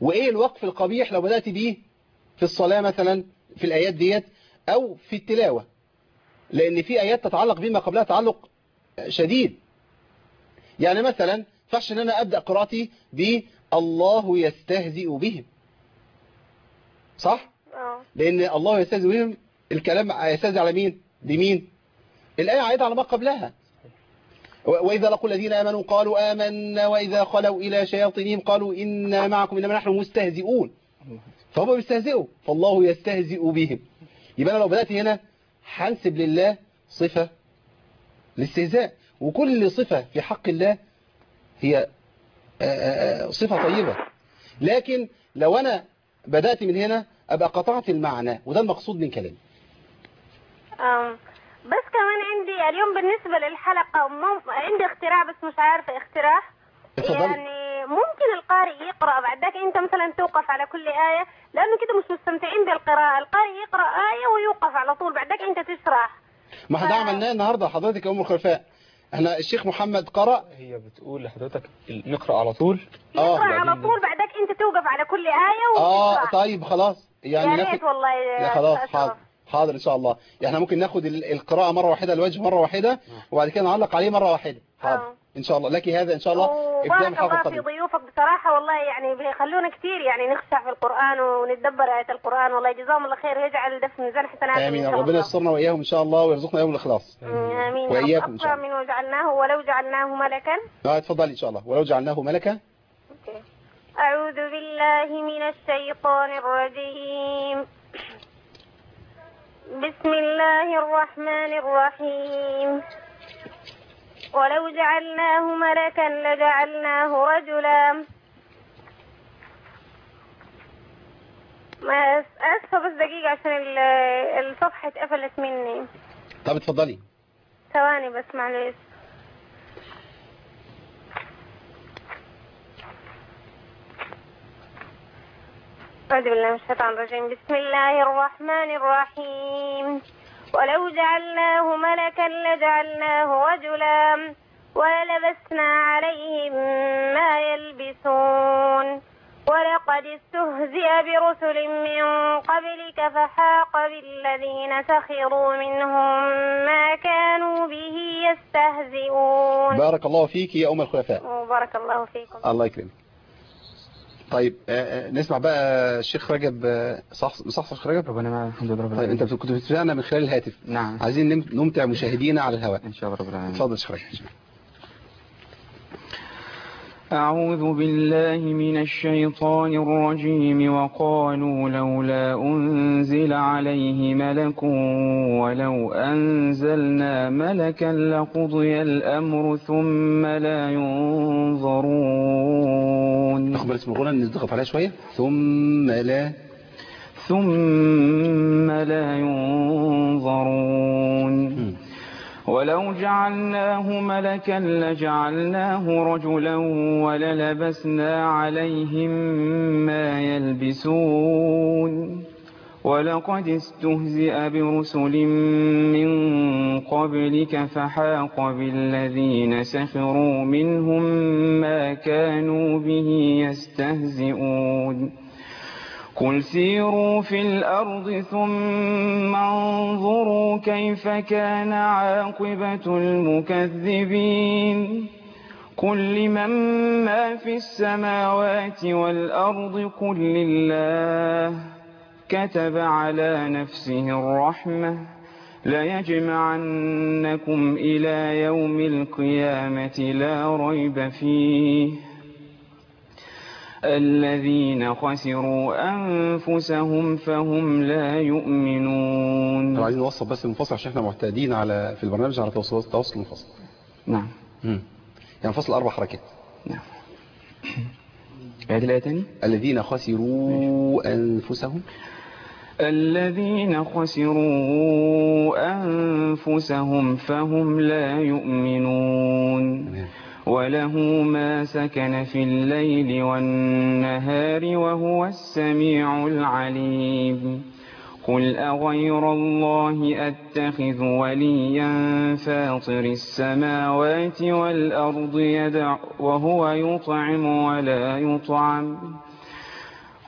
Speaker 1: وإيه الوقف القبيح لو بدأت بيه في الصلاة مثلا في الآيات ديت أو في التلاوة، لأن في آيات تتعلق بما قبلها تعلق شديد. يعني مثلا فحش أن أنا أبدأ قراءتي بالله يستهزئ بهم، صح؟
Speaker 6: اه
Speaker 1: لأن الله يستهزئ بهم الكلام يستهزئ على مين؟ بمين؟ الآية عايدة على ما قبلها. وإذا لقوا الذين آمنوا قالوا آمنا وإذا خلوا إلى شياطينهم قالوا إنا معكم إنما نحن مستهزئون، فهم بيستهزئوا فالله يستهزئ بهم. يبقى أنا لو بدأت هنا هنسب لله صفة الاستهزاء، وكل صفة في حق الله هي صفة طيبة، لكن لو أنا بدأت من هنا أبقى قطعت المعنى، وده المقصود من كلامي.
Speaker 6: أم بس كمان عندي اليوم بالنسبة للحلقة مم... عندي اختراع بس مش عارفة اختراع.
Speaker 1: اتفضلي.
Speaker 6: يعني ممكن القارئ يقرأ بعدك انت مثلا توقف على كل آية، لأنه كده مش مستمتعين بالقراءة، القارئ يقرأ آية ويوقف على طول بعدك انت تشرح.
Speaker 1: ما احنا
Speaker 6: ف...
Speaker 1: ده عملناه النهاردة حضرتك يا أم الخلفاء. احنا الشيخ محمد قرأ،
Speaker 2: هي بتقول لحضرتك نقرأ على طول.
Speaker 1: اه
Speaker 6: يقرأ على طول بعدك انت توقف على كل آية
Speaker 1: اه
Speaker 6: وتشرح.
Speaker 1: طيب خلاص يعني
Speaker 6: يا
Speaker 1: ناخد
Speaker 6: ريت والله
Speaker 1: يا خلاص حاضر حاضر ان شاء الله. احنا ممكن ناخد ال- القراءة مرة واحدة، الوجه مرة واحدة، وبعد كده نعلق عليه مرة واحدة. حاضر
Speaker 6: آه.
Speaker 1: ان شاء الله لك هذا ان شاء الله ابتداء
Speaker 6: وبارك
Speaker 1: من الحلقة
Speaker 6: الله في
Speaker 1: القادمة.
Speaker 6: ضيوفك بصراحة والله، يعني بيخلونا كتير يعني نخشع في القرآن ونتدبر آية القرآن، والله جزاهم الله خير ويجعل ده في ميزان حسناتهم
Speaker 1: امين،
Speaker 6: إن شاء
Speaker 1: ربنا
Speaker 6: الله.
Speaker 1: يسترنا واياهم ان شاء الله ويرزقنا اياهم الاخلاص.
Speaker 6: آمين.
Speaker 1: وإياكم إن شاء
Speaker 6: أقرأ من وجعلناه ولو جعلناه ملكا.
Speaker 1: اه اتفضلي ان شاء الله. ولو جعلناه ملكا.
Speaker 6: أعوذ بالله من الشيطان الرجيم. بسم الله الرحمن الرحيم. ولو جعلناه ملكا لجعلناه رجلا. ما أسفة بس دقيقة عشان الصفحة اتقفلت مني.
Speaker 1: طب اتفضلي.
Speaker 6: ثواني بس معلش. أعوذ بالله من الشيطان الرجيم. بسم الله الرحمن الرحيم. ولو جعلناه ملكا لجعلناه رجلا وللبسنا عليهم ما يلبسون. ولقد استهزئ برسل من قبلك فحاق بالذين سخروا منهم ما كانوا به يستهزئون.
Speaker 1: بارك الله فيك يا أم الخلفاء.
Speaker 6: وبارك الله فيكم.
Speaker 1: الله يكرمك. طيب آه نسمع بقى الشيخ رجب. صح صح الشيخ رجب.
Speaker 2: ربنا معنا الحمد لله رب
Speaker 1: العالمين. طيب انت كنت بتتابعنا من خلال الهاتف.
Speaker 2: نعم.
Speaker 1: عايزين نمتع مشاهدينا على الهواء
Speaker 2: ان شاء الله رب العالمين.
Speaker 1: اتفضل الشيخ رجب.
Speaker 2: أعوذ بالله من الشيطان الرجيم. وقالوا لولا أنزل عليه ملك ولو أنزلنا ملكا لقضي الأمر ثم لا ينظرون.
Speaker 1: أخبر اسم الغنى نضغط عليها شوية. ثم لا
Speaker 2: ثم لا ينظرون. ولو جعلناه ملكا لجعلناه رجلا وللبسنا عليهم ما يلبسون. ولقد استهزئ برسل من قبلك فحاق بالذين سخروا منهم ما كانوا به يستهزئون. قل سيروا في الأرض ثم انظروا كيف كان عاقبة المكذبين. قل لمن ما في السماوات والأرض قل لله كتب على نفسه الرحمة ليجمعنكم إلى يوم القيامة لا ريب فيه الذين خسروا أنفسهم فهم لا يؤمنون.
Speaker 1: طبعا عايزين نوصل بس المنفصل عشان احنا معتادين على في البرنامج على توصل توصل المنفصل.
Speaker 2: نعم.
Speaker 1: امم يعني فصل أربع حركات.
Speaker 2: نعم. هذه الآية تاني.
Speaker 1: الذين خسروا أنفسهم
Speaker 2: الذين خسروا أنفسهم فهم لا يؤمنون. وله ما سكن في الليل والنهار وهو السميع العليم. قل أغير الله أتخذ وليا فاطر السماوات والأرض يدع وهو يطعم ولا يطعم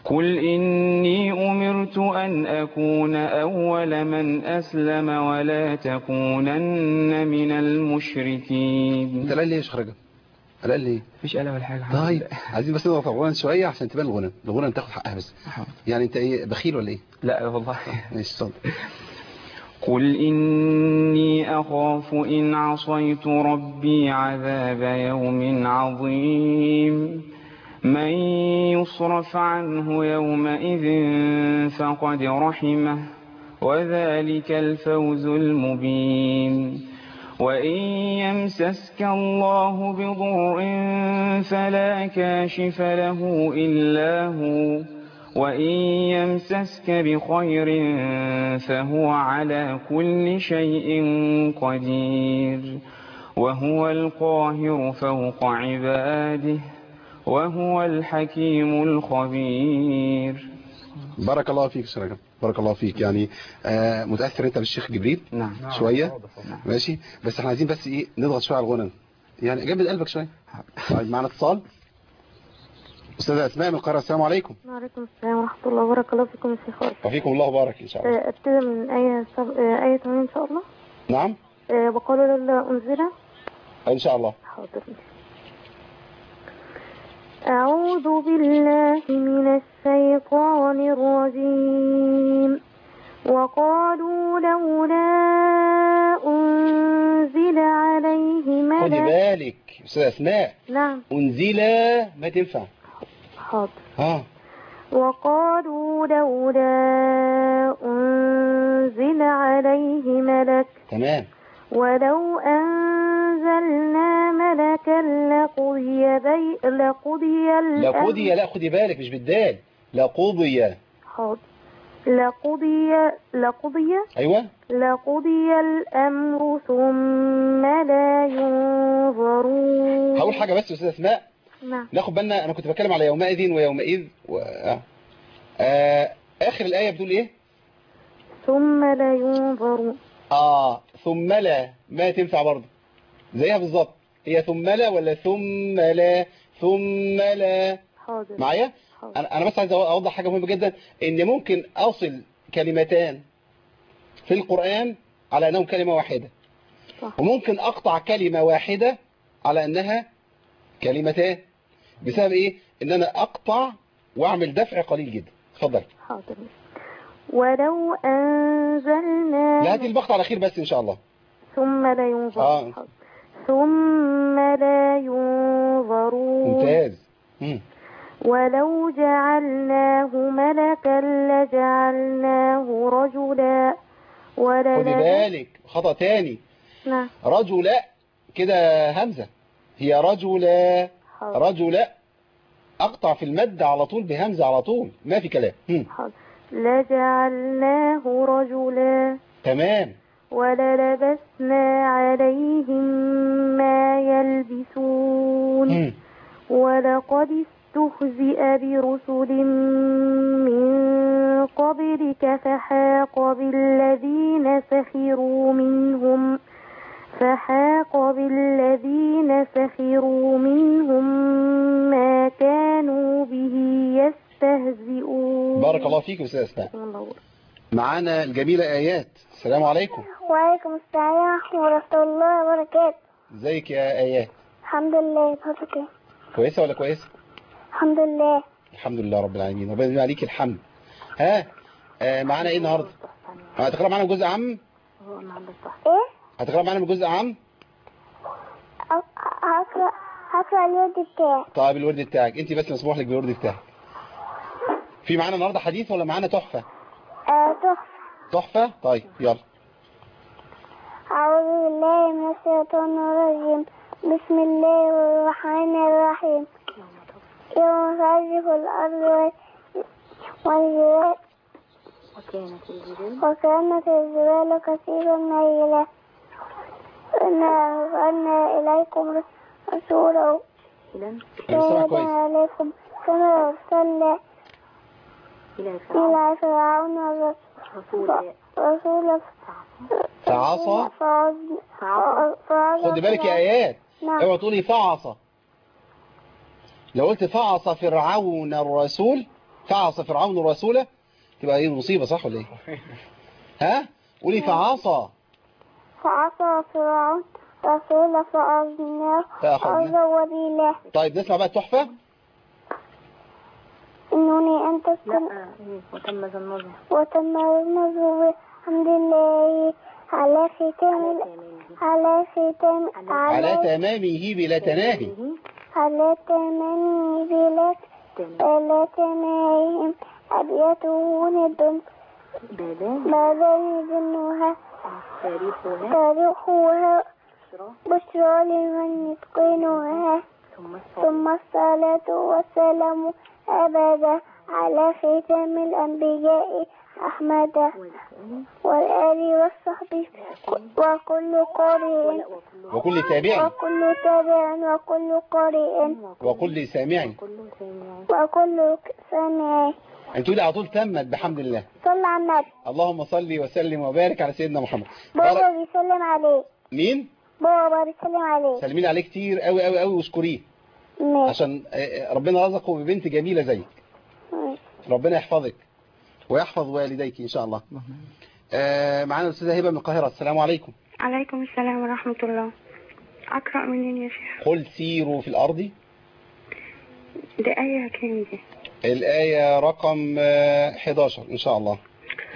Speaker 2: قل إني أمرت أن أكون أول من أسلم ولا تكونن من المشركين.
Speaker 1: انت قال لي ايش خرجه؟ قال لي
Speaker 2: مفيش قلق ولا حاجة.
Speaker 1: طيب عايزين بس نضغط على الغنى شويه عشان تبان الغنى، الغنى تاخد حقها بس. يعني انت ايه بخيل ولا ايه؟
Speaker 2: لا والله.
Speaker 1: ماشي اتفضل.
Speaker 2: قل إني أخاف إن عصيت ربي عذاب يوم عظيم من يصرف عنه يومئذ فقد رحمه وذلك الفوز المبين. وإن يمسسك الله بضر فلا كاشف له إلا هو وإن يمسسك بخير فهو على كل شيء قدير وهو القاهر فوق عباده وهو الحكيم الخبير.
Speaker 1: بارك الله فيك شركة، بارك الله فيك. يعني آه متأثر انت بالشيخ جبريل؟
Speaker 2: نعم
Speaker 1: شوية. نعم. ماشي، بس احنا عايزين بس ايه نضغط شوية على الغنى، يعني جنب قلبك شوية. طيب معنا اتصال. أستاذة أسماء من القاهرة، السلام عليكم.
Speaker 5: وعليكم السلام ورحمة الله وبارك الله فيكم يا شيخ.
Speaker 1: وفيكم الله وبارك إن شاء الله.
Speaker 5: ابتدى من آية سب... آية ثمانية إن شاء الله.
Speaker 1: نعم.
Speaker 5: وقالوا لولا أنزل.
Speaker 1: إن شاء الله.
Speaker 5: حاضر. أعوذ بالله من الشيطان الرجيم. وقالوا لولا أنزل عليه ملك.
Speaker 1: خدي بالك أستاذة أسماء.
Speaker 5: نعم.
Speaker 1: أنزل ما تنفع.
Speaker 5: حاضر.
Speaker 1: ها.
Speaker 5: وقالوا لولا أنزل عليه ملك.
Speaker 1: تمام.
Speaker 5: ولو أنزلنا ملكا لقضي بي لقضي
Speaker 1: لقضي لا خدي بالك مش بالدال، لقضي.
Speaker 5: حاضر. لقضي لقضي
Speaker 1: أيوة
Speaker 5: لقضي الأمر ثم لا ينظرون.
Speaker 1: هقول حاجة بس يا أستاذة أسماء.
Speaker 5: نعم.
Speaker 1: ناخد بالنا، أنا كنت بتكلم على يومئذ ويومئذ و... آه... آخر الآية بتقول إيه؟
Speaker 5: ثم لا ينظرون.
Speaker 1: آه ثم لا ما تنفع برضه زيها بالظبط، هي ثم لا ولا ثم لا ثم لا.
Speaker 5: حاضر.
Speaker 1: معايا؟
Speaker 5: حاضر.
Speaker 1: أنا أنا بس عايز أوضح حاجة مهمة جدا، إن ممكن أصل كلمتان في القرآن على أنهم كلمة واحدة،
Speaker 5: صح.
Speaker 1: وممكن أقطع كلمة واحدة على أنها كلمتان. بسبب إيه؟ إن أنا أقطع وأعمل دفع قليل جدا. اتفضل.
Speaker 5: حاضر. ولو أنزلنا.
Speaker 1: لا هاتي المقطع الأخير بس إن شاء الله.
Speaker 5: ثم لا ينظرون.
Speaker 1: آه.
Speaker 5: ثم لا ينظرون.
Speaker 1: ممتاز. مم.
Speaker 5: ولو جعلناه ملكا لجعلناه رجلا ولا.
Speaker 1: خدي بالك خطأ تاني.
Speaker 5: نعم.
Speaker 1: رجلا كده همزة، هي رجلا. رجلا أقطع في المد على طول بهمزة على طول، ما في كلام.
Speaker 5: حاضر. لجعلناه رجلا.
Speaker 1: تمام.
Speaker 5: وللبسنا عليهم ما يلبسون. م. ولقد استهزئ برسل من قبلك فحاق بالذين سخروا منهم فحاق بالذين سخروا منهم ما كانوا به يستهزئون.
Speaker 1: بارك الله فيك يا أستاذ أسماء. معانا الجميلة آيات. السلام عليكم.
Speaker 5: وعليكم السلام ورحمة الله وبركاته.
Speaker 1: ازيك يا آيات؟
Speaker 5: الحمد لله. حضرتك ايه؟
Speaker 1: كويسة ولا كويسة؟
Speaker 5: الحمد لله.
Speaker 1: الحمد لله رب العالمين، ربنا يديم عليك الحمد. ها آه معانا ايه النهارده؟ هتقرأ معانا جزء عام؟
Speaker 5: ايه؟
Speaker 1: هتقرأ معانا بجزء عام؟
Speaker 5: هقرأ هقرأ الورد بتاعك.
Speaker 1: طيب الورد بتاعك انت بس مسموح لك بالورد بتاعك. في معانا النهارده حديث ولا معانا تحفة؟
Speaker 5: اه تحفة.
Speaker 1: تحفة؟ طيب يلا.
Speaker 5: أعوذ بالله من الشيطان الرجيم. بسم الله الرحمن الرحيم. يوم ترجف الأرض والجبال وكانت الجبال كثيرا ميلة إنا أرسلنا إليكم رسولا شاهدا عليكم كما أرسلنا إلى فرعون رسولا
Speaker 1: فعصى. خد بالك يا آيات، اوعى تقولي فعصى. لو قلت فعصى فرعون الرسول فعصى فرعون رسوله تبقى ايه مصيبة صح ولا ايه؟ ها قولي فعصى
Speaker 5: فعصى فرعون رسوله فأخذناه
Speaker 1: فأخذناه
Speaker 5: وبيله.
Speaker 1: طيب نسمع بقى التحفة.
Speaker 5: إنني أن تسكن
Speaker 6: وتم ذنبه
Speaker 5: وتم ذنبه الحمد لله على ختام على ختام
Speaker 1: على تمامه بلا تناهي
Speaker 5: على تمامه بلا بلا تناهي أبيته ند ماذا يظنها تاريخها بشرى لمن يتقنها ثم الصلاة والسلام أبدا على ختام الأنبياء أحمد والآل والصحب وكل قارئ
Speaker 1: وكل تابع
Speaker 5: وكل تابع وكل قارئ
Speaker 1: وكل سامع
Speaker 5: وكل سامع.
Speaker 1: انت تقولي على طول تمت بحمد الله.
Speaker 5: صلى على النبي.
Speaker 1: اللهم صل وسلم وبارك على سيدنا محمد.
Speaker 5: بابا بيسلم عليه.
Speaker 1: مين؟
Speaker 5: بابا بيسلم عليه.
Speaker 1: سلمين عليه كتير قوي قوي قوي واشكريه عشان ربنا رزقه ببنت جميلة زيك. ربنا يحفظك ويحفظ والديك إن شاء الله. آه معانا الأستاذة هبة من القاهرة. السلام عليكم.
Speaker 4: عليكم السلام ورحمة الله. أقرأ منين يا شيخ؟
Speaker 1: قل سيروا في الأرض.
Speaker 4: دي آية كام دي؟
Speaker 1: الآية رقم حداشر إن شاء الله.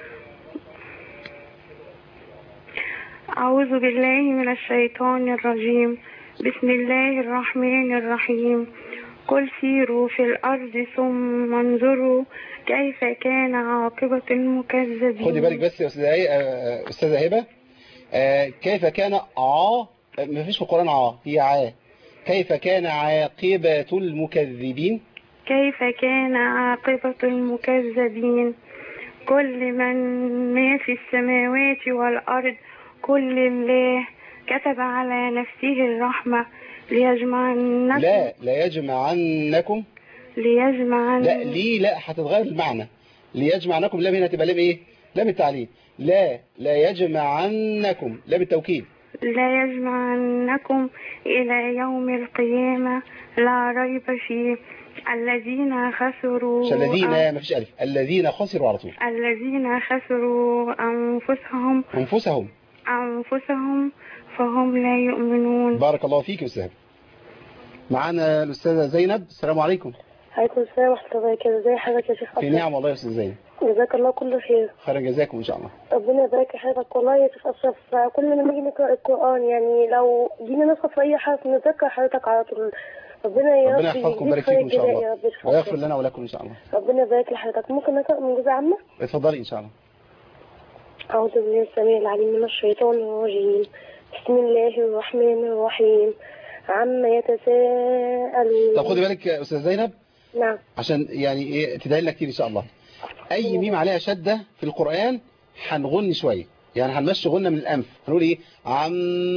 Speaker 4: أعوذ بالله من الشيطان الرجيم. بسم الله الرحمن الرحيم. قل سيروا في الأرض ثم انظروا كيف كان عاقبة المكذبين.
Speaker 1: خدي بالك بس يا أستاذة أستاذة هبة. آه كيف كان ع ما فيش في القرآن ع هي ع كيف كان عاقبة المكذبين.
Speaker 4: كيف كان عاقبة المكذبين. كل من ما في السماوات والأرض كل الله كتب على نفسه الرحمة ليجمعنكم.
Speaker 1: لا لا يجمعنكم.
Speaker 4: ليجمعن
Speaker 1: لا ليه لا هتتغير المعنى. ليجمعنكم لام هنا تبقى لام ايه؟ لام التعليل. لا لا يجمعنكم لام التوكيد.
Speaker 4: لا يجمعنكم إلى يوم القيامة لا ريب فيه. الذين خسروا
Speaker 1: مش الذين ما فيش ألف. الذين خسروا على طول.
Speaker 4: الذين خسروا أنفسهم
Speaker 1: أنفسهم
Speaker 4: أنفسهم فهم لا يؤمنون.
Speaker 1: بارك الله فيك يا أستاذ. معانا الأستاذة زينب. السلام عليكم.
Speaker 7: عليكم السلام ورحمة الله وبركاته. ازي حضرتك يا شيخ؟
Speaker 1: في نعم والله يا أستاذ زينب.
Speaker 7: جزاك الله كل خير.
Speaker 1: خير جزاكم إن شاء الله.
Speaker 7: ربنا يبارك حضرتك. والله يا شيخ أشرف كل ما نيجي نقرأ القرآن يعني لو جينا نسقط في أي حرف نذكر حضرتك على طول. ربنا يا
Speaker 1: ربنا
Speaker 7: رب
Speaker 1: يحفظكم ويبارك فيكم إن شاء الله ويغفر لنا ولكم إن شاء الله.
Speaker 7: ربنا يبارك لحضرتك. ممكن نقرأ من جزء عامة؟
Speaker 1: اتفضلي إن شاء الله.
Speaker 7: أعوذ بالله السميع العليم من الشيطان الرجيم. بسم الله الرحمن الرحيم. عما يتساءلون.
Speaker 1: طب خدي بالك يا أستاذ زينب.
Speaker 7: نعم.
Speaker 1: عشان يعني إيه تدعي لنا كتير إن شاء الله. أي ميم عليها شدة في القرآن هنغني شوية يعني هنمشي غنة من الأنف. هنقول إيه عم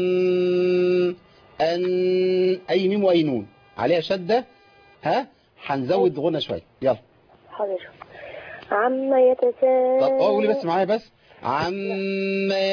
Speaker 1: أن أي ميم وأي نون عليها شدة ها هنزود غنة شوية. يلا.
Speaker 7: حاضر. عما يتساءلون.
Speaker 1: طب قولي بس معايا بس. عما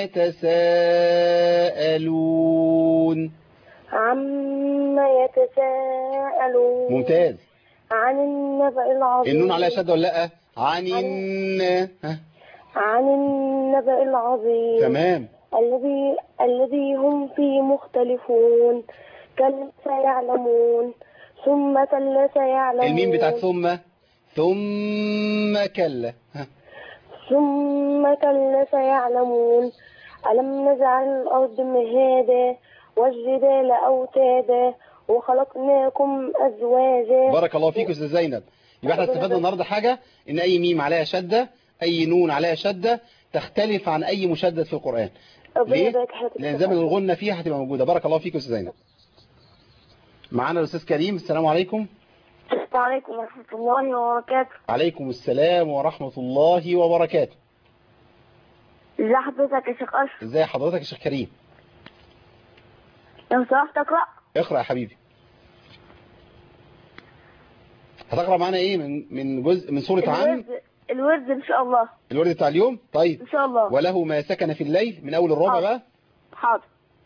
Speaker 1: يتساءلون.
Speaker 7: عما يتساءلون.
Speaker 1: ممتاز.
Speaker 7: عن النبأ العظيم.
Speaker 1: النون عليها شدة ولا لا؟ عن الن ها
Speaker 7: عن النبأ العظيم.
Speaker 1: تمام.
Speaker 7: الذي الذي هم فيه مختلفون. كلا سيعلمون ثم كلا سيعلمون.
Speaker 1: الميم بتاعت ثم ثم كلا ها
Speaker 7: ثم كلا سيعلمون. ألم نجعل الأرض مهادا والجبال أوتادا وخلقناكم أزواجا.
Speaker 1: بارك الله فيك يا أستاذ زينب. يبقى احنا استفدنا النهارده حاجة إن أي ميم عليها شدة أي نون عليها شدة تختلف عن أي مشدد في القرآن. ليه؟ لأن زمن الغنة فيها هتبقى موجودة. بارك الله فيك يا أستاذ زينب. معانا الأستاذ كريم. السلام عليكم.
Speaker 5: وعليكم ورحمة الله وبركاته.
Speaker 1: عليكم السلام ورحمة الله وبركاته.
Speaker 5: ازي حضرتك يا شيخ أشرف؟
Speaker 1: ازي حضرتك يا شيخ كريم؟
Speaker 5: لو سمحت اقرأ.
Speaker 1: اقرأ يا حبيبي. هتقرأ معانا ايه من من جزء من سورة عام؟
Speaker 5: الورد الورد ان شاء الله.
Speaker 1: الورد بتاع اليوم. طيب
Speaker 5: ان شاء الله.
Speaker 1: وله ما سكن في الليل من اول الربع بقى.
Speaker 5: حاضر.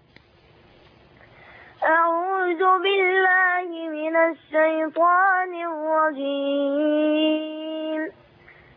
Speaker 5: أعوذ بالله من الشيطان الرجيم.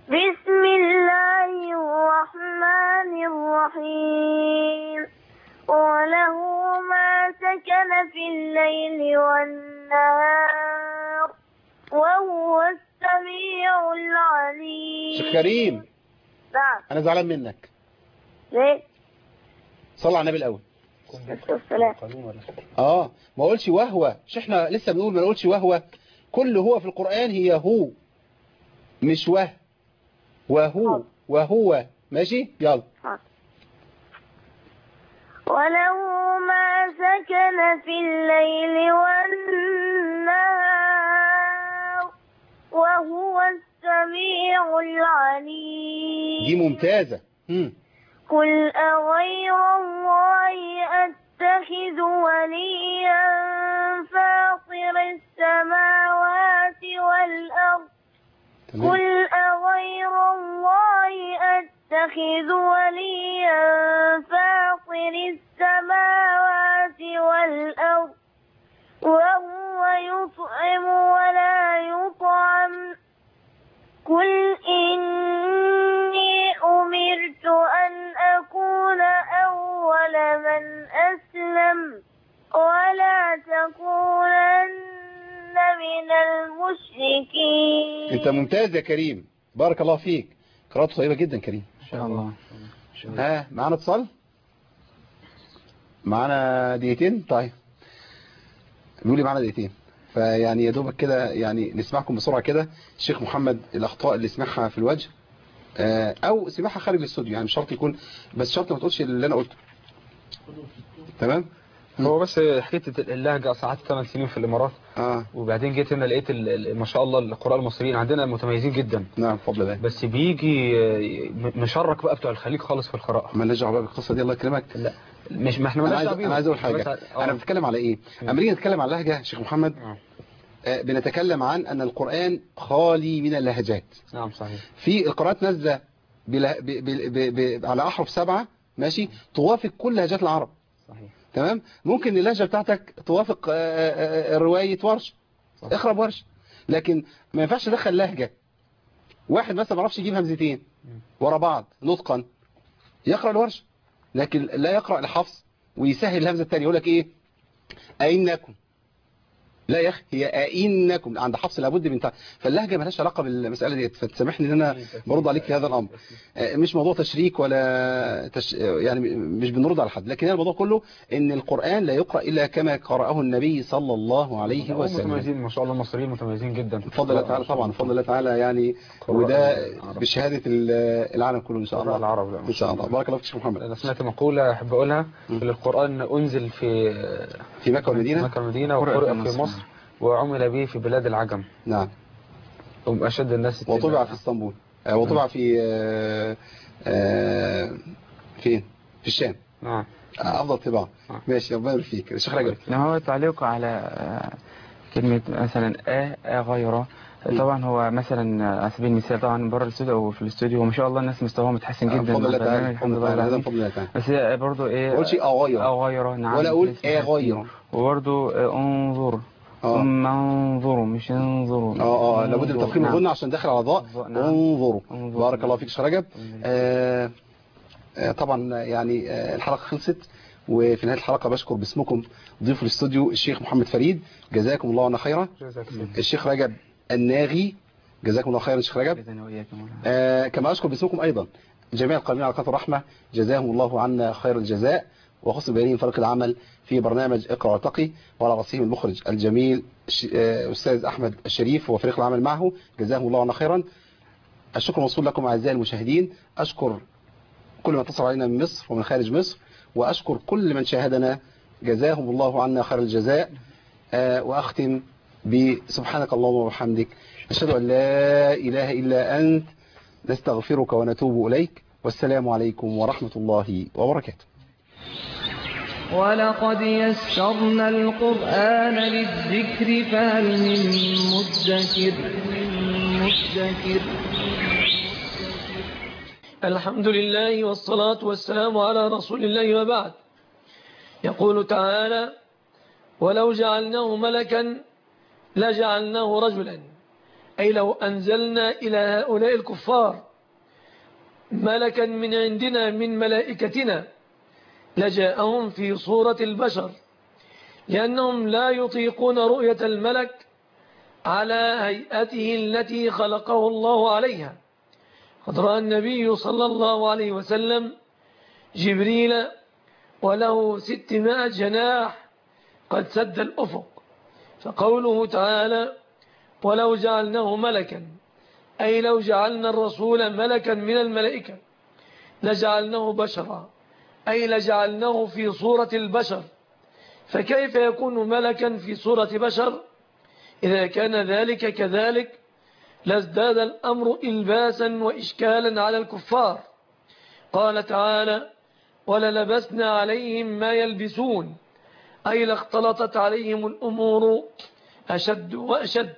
Speaker 5: بسم الله الرحمن الرحيم وله ما سكن في الليل والنهار وهو السميع العليم.
Speaker 1: شيخ كريم
Speaker 5: نعم.
Speaker 1: انا زعلان منك.
Speaker 5: ليه؟
Speaker 1: صلى على النبي الاول.
Speaker 5: السلام.
Speaker 1: اه ما اقولش وهو، مش احنا لسه بنقول ما نقولش وهو. كل هو في القرآن هي هو مش وه. وهو وهو ماشي يلا.
Speaker 5: وله ما سكن في الليل والنهار وهو السميع العليم.
Speaker 1: دي ممتازة. مم.
Speaker 5: قل أغير الله أتخذ وليا فاطر السماوات والأرض.
Speaker 1: تمام.
Speaker 5: قل أغير الله أتخذ وليا فاطر السماوات والأرض وهو يطعم ولا يطعم. قل إني أمرت أن أكون أول من أسلم ولا تكونن من المشركين.
Speaker 1: انت ممتاز يا كريم، بارك الله فيك، قراءته طيبة جدا كريم.
Speaker 2: ان شاء الله.
Speaker 1: ها معانا اتصال، معانا دقيقتين. طيب بيقول لي معانا دقيقتين، فيعني يا دوبك كده يعني نسمعكم بسرعة كده. الشيخ محمد الأخطاء اللي سمعها في الوجه أو سمعها خارج الاستوديو، يعني مش شرط يكون، بس شرط ما تقولش اللي أنا قلته. تمام.
Speaker 8: هو بس حكايه اللهجه، قعدت ثمان سنين في الامارات
Speaker 1: اه
Speaker 8: وبعدين جيت هنا لقيت ما شاء الله القراء المصريين عندنا متميزين جدا.
Speaker 1: نعم بفضل الله.
Speaker 8: بس بيجي مشرك بقى بتوع الخليج خالص في القراءه.
Speaker 1: ما نرجع بقى بالقصه دي الله يكرمك.
Speaker 8: لا مش ما احنا
Speaker 1: انا
Speaker 8: مالناش
Speaker 1: عايز, أنا عايز اقول حاجه. انا بتكلم على ايه؟ اما نيجي نتكلم على اللهجه شيخ محمد آه. آه بنتكلم عن ان القران خالي من اللهجات.
Speaker 8: نعم صحيح.
Speaker 1: في القراءات نازله بلا... ب... ب... ب... ب... على احرف سبعه ماشي توافق كل لهجات العرب.
Speaker 8: صحيح.
Speaker 1: تمام. ممكن اللهجه بتاعتك توافق روايه ورش، اقرا ورش، لكن ما ينفعش تدخل لهجه. واحد مثلا ما يعرفش يجيب همزتين ورا بعض نطقا يقرا الورش، لكن لا يقرا الحفص ويسهل الهمزه الثانيه يقول لك ايه أئنكم. لا يا اخي هي أئنكم عند حفص لابد من تع... فاللهجه مالهاش علاقه بالمساله دي. فتسامحني ان انا برد عليك في هذا الامر. مش موضوع تشريك ولا تش... يعني مش بنرد على حد، لكن الموضوع كله ان القران لا يقرا الا كما قراه النبي صلى الله عليه وسلم.
Speaker 8: متميزين ما شاء الله، المصريين متميزين جدا
Speaker 1: بفضل الله تعالى. طبعا بفضل الله تعالى يعني، وده بشهاده العالم كله ان شاء الله.
Speaker 8: العرب
Speaker 1: ان شاء الله. بارك الله فيك محمد.
Speaker 8: انا سمعت مقوله احب اقولها، القران انزل في
Speaker 1: في مكه والمدينه
Speaker 8: مكه والمدينه وقرأ في مصر وعمل به في بلاد العجم.
Speaker 1: نعم.
Speaker 8: هم أشد الناس.
Speaker 1: وطبع في اسطنبول وطبع في آه آه فين في الشام.
Speaker 8: نعم.
Speaker 1: افضل طباعه. ماشي ربنا يبارك فيك. الشيخ رجب
Speaker 2: هو تعليق على كلمه مثلا ا ا غيره. طبعا هو مثلا على سبيل المثال طبعا بره الاستوديو او في الاستوديو وما شاء الله الناس مستواها متحسن جدا.
Speaker 1: بفضل الله تعالى.
Speaker 2: الحمد لله
Speaker 1: بفضل الله تعالى.
Speaker 2: بس برضه ايه
Speaker 1: ما اقولش اغيره
Speaker 2: اغيره. نعم.
Speaker 1: ولا اقول اغيره.
Speaker 2: وبرضه انظر ثم انظروا مش انظروا.
Speaker 1: اه اه لابد من تفخيم الغنة عشان داخل على ضاء.
Speaker 2: نعم.
Speaker 1: انظروا. بارك الله فيك شيخ رجب. آه آه طبعا يعني آه الحلقه خلصت، وفي نهايه الحلقه بشكر باسمكم ضيوف الاستوديو الشيخ محمد فريد جزاكم الله عنا خيرا، الشيخ رجب الناغي جزاكم الله خيرا الشيخ رجب. آه كما اشكر باسمكم ايضا جميع القائمين على قناه الرحمه جزاهم الله عنا خير الجزاء، وخص بيانهم فريق العمل في برنامج اقرأ وارتقي، وعلى رأسهم المخرج الجميل أستاذ أحمد الشريف وفريق العمل معه جزاهم الله عنا خيرا. الشكر موصول لكم أعزائي المشاهدين. أشكر كل من اتصل علينا من مصر ومن خارج مصر، وأشكر كل من شاهدنا جزاهم الله عنا خير الجزاء. وأختم بسبحانك اللهم وبحمدك أشهد أن لا إله إلا أنت نستغفرك ونتوب إليك، والسلام عليكم ورحمة الله وبركاته.
Speaker 9: ولقد يسرنا القرآن للذكر فهل من مدكر مدكر.
Speaker 10: الحمد لله والصلاة والسلام على رسول الله وبعد. يقول تعالى: ولو جعلناه ملكا لجعلناه رجلا أي لو أنزلنا إلى هؤلاء الكفار ملكا من عندنا من ملائكتنا لجاءهم في صورة البشر، لأنهم لا يطيقون رؤية الملك على هيئته التي خلقه الله عليها. قد رأى النبي صلى الله عليه وسلم جبريل وله ستمائة جناح قد سد الأفق. فقوله تعالى ولو جعلناه ملكا، أي لو جعلنا الرسول ملكا من الملائكة لجعلناه بشرا، أي لجعلناه في صورة البشر. فكيف يكون ملكا في صورة بشر؟ إذا كان ذلك كذلك لازداد الأمر إلباسا وإشكالا على الكفار. قال تعالى وللبسنا عليهم ما يلبسون، أي لاختلطت عليهم الأمور أشد وأشد.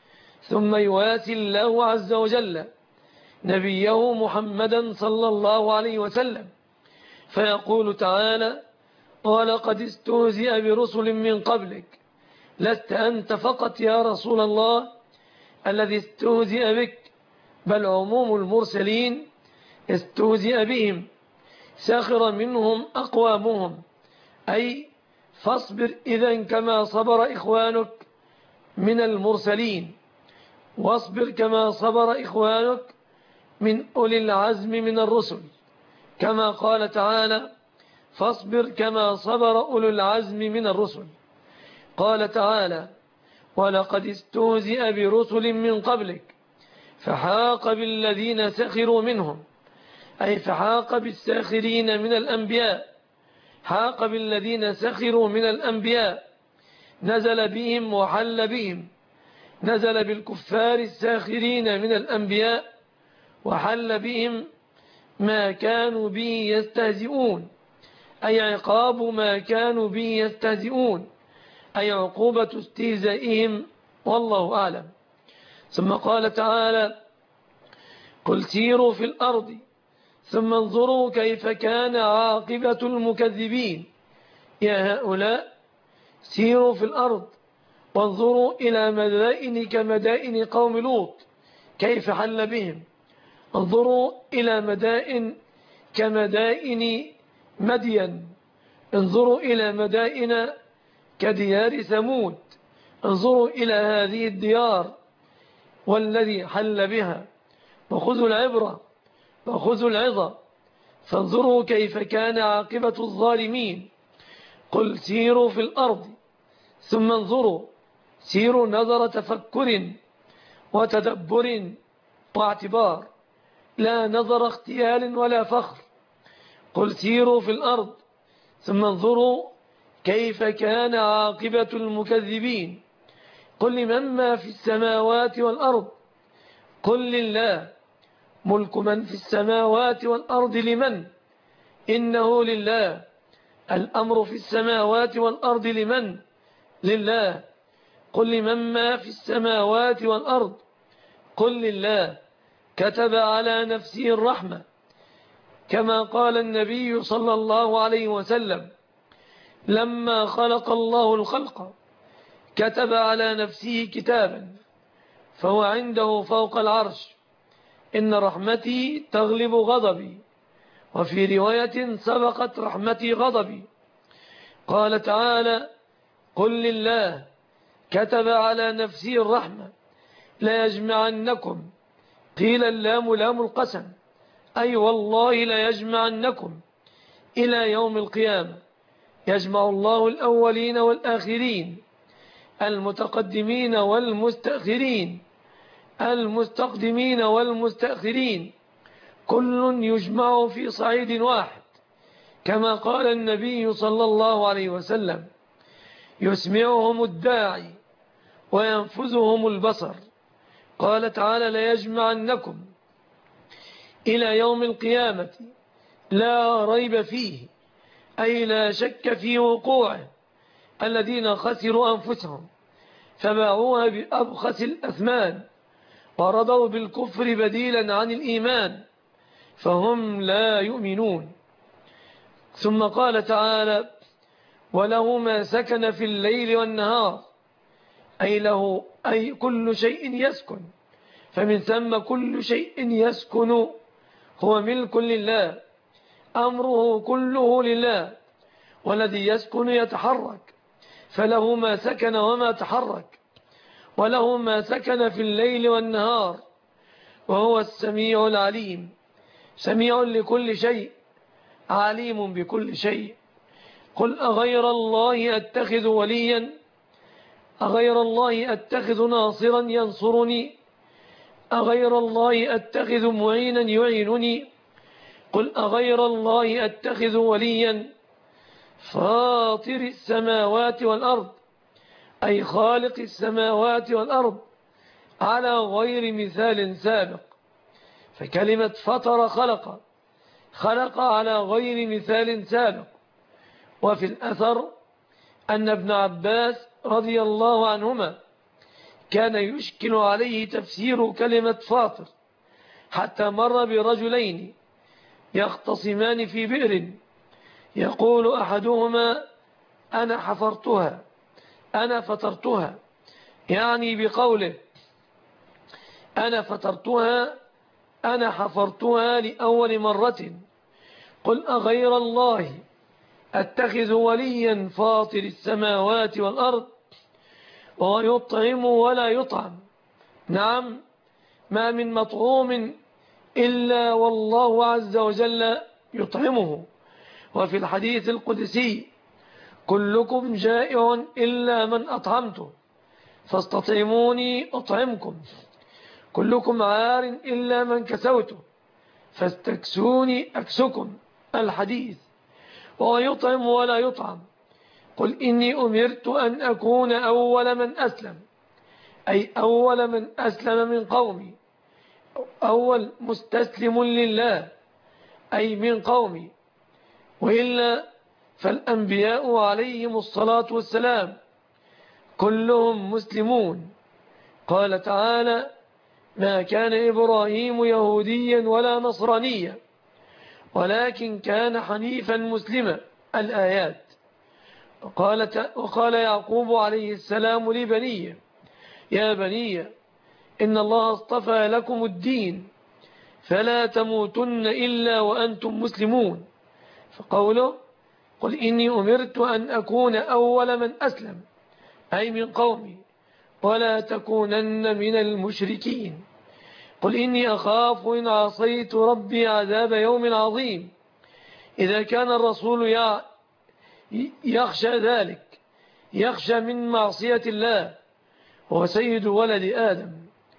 Speaker 10: ثم يواسي الله عز وجل نبيه محمدا صلى الله عليه وسلم فيقول تعالى ولقد استهزئ برسل من قبلك لست أنت فقط يا رسول الله الذي استهزئ بك، بل عموم المرسلين استهزئ بهم ساخر منهم أقوامهم، أي فاصبر إذن كما صبر إخوانك من المرسلين، واصبر كما صبر إخوانك من أولي العزم من الرسل، كما قال تعالى فاصبر كما صبر أولو العزم من الرسل. قال تعالى ولقد استهزئ برسل من قبلك فحاق بالذين سخروا منهم، أي فحاق بالساخرين من الأنبياء، حاق بالذين سخروا من الأنبياء، نزل بهم وحل بهم، نزل بالكفار الساخرين من الأنبياء وحل بهم ما كانوا به يستهزئون، أي عقاب ما كانوا به يستهزئون، أي عقوبة استهزائهم، والله أعلم. ثم قال تعالى قل سيروا في الأرض ثم انظروا كيف كان عاقبة المكذبين. يا هؤلاء سيروا في الأرض وانظروا إلى مدائن كمدائن قوم لوط كيف حل بهم، انظروا إلى مدائن كمدائن مدين، انظروا إلى مدائن كديار ثمود، انظروا إلى هذه الديار والذي حل بها، وخذوا العبرة وخذوا العظة، فانظروا كيف كان عاقبة الظالمين. قل سيروا في الأرض ثم انظروا، سيروا نظر تفكر وتدبر واعتبار، لا نظر اختيال ولا فخر. قل سيروا في الأرض ثم انظروا كيف كان عاقبة المكذبين. قل لمن ما في السماوات والأرض، قل لله. ملك من في السماوات والأرض لمن؟ إنه لله. الأمر في السماوات والأرض لمن؟ لله. قل لمن ما في السماوات والأرض، قل لله. كتب على نفسه الرحمة، كما قال النبي صلى الله عليه وسلم لما خلق الله الخلق كتب على نفسه كتابا فهو عنده فوق العرش إن رحمتي تغلب غضبي، وفي رواية سبقت رحمتي غضبي. قال تعالى قل لله كتب على نفسه الرحمة لا يجمعنكم، قيل اللام لام القسم، أي والله لا يجمعنكم إلى يوم القيامة. يجمع الله الأولين والآخرين، المتقدمين والمستأخرين، المستقدمين والمستأخرين، كل يجمع في صعيد واحد، كما قال النبي صلى الله عليه وسلم يسمعهم الداعي وينفذهم البصر. قال تعالى ليجمعنكم إلى يوم القيامة لا ريب فيه، أي لا شك في وقوعه. الذين خسروا أنفسهم فباعوها بأبخس الأثمان ورضوا بالكفر بديلا عن الإيمان فهم لا يؤمنون. ثم قال تعالى وله ما سكن في الليل والنهار، أي له أي كل شيء يسكن فمن ثم كل شيء يسكن هو ملك لله، أمره كله لله، والذي يسكن يتحرك، فله ما سكن وما تحرك، وله ما سكن في الليل والنهار، وهو السميع العليم، سميع لكل شيء، عليم بكل شيء. قل أغير الله أتخذ وليا، أغير الله أتخذ ناصرا ينصرني، أغير الله أتخذ معينا يعينني. قل أغير الله أتخذ وليا فاطر السماوات والأرض، أي خالق السماوات والأرض على غير مثال سابق. فكلمة فطر خلق، خلق على غير مثال سابق. وفي الأثر أن ابن عباس رضي الله عنهما كان يشكل عليه تفسير كلمة فاطر، حتى مر برجلين يختصمان في بئر، يقول أحدهما أنا حفرتها أنا فطرتها، يعني بقوله أنا فطرتها أنا حفرتها لأول مرة. قل أغير الله أتخذ وليا فاطر السماوات والأرض وهو يطعم ولا يطعم. نعم، ما من مطعوم إلا والله عز وجل يطعمه. وفي الحديث القدسي كلكم جائع إلا من أطعمته فاستطعموني أطعمكم، كلكم عار إلا من كسوته فاستكسوني أكسكم. الحديث. وهو يطعم ولا يطعم. قل إني أمرت أن أكون أول من أسلم، أي أول من أسلم من قومي، أول مستسلم لله أي من قومي، وإلا فالأنبياء عليهم الصلاة والسلام كلهم مسلمون. قال تعالى ما كان إبراهيم يهوديا ولا نصرانيا ولكن كان حنيفا مسلما. الآيات. وقال, وقال يعقوب عليه السلام لبنيه يا بني إن الله اصطفى لكم الدين فلا تموتن إلا وأنتم مسلمون. فقوله قل إني أمرت أن أكون أول من أسلم أي من قومي ولا تكونن من المشركين. قل إني أخاف إن عصيت ربي عذاب يوم عظيم. إذا كان الرسول يخشى ذلك، يخشى من معصية الله وهو سيد ولد آدم،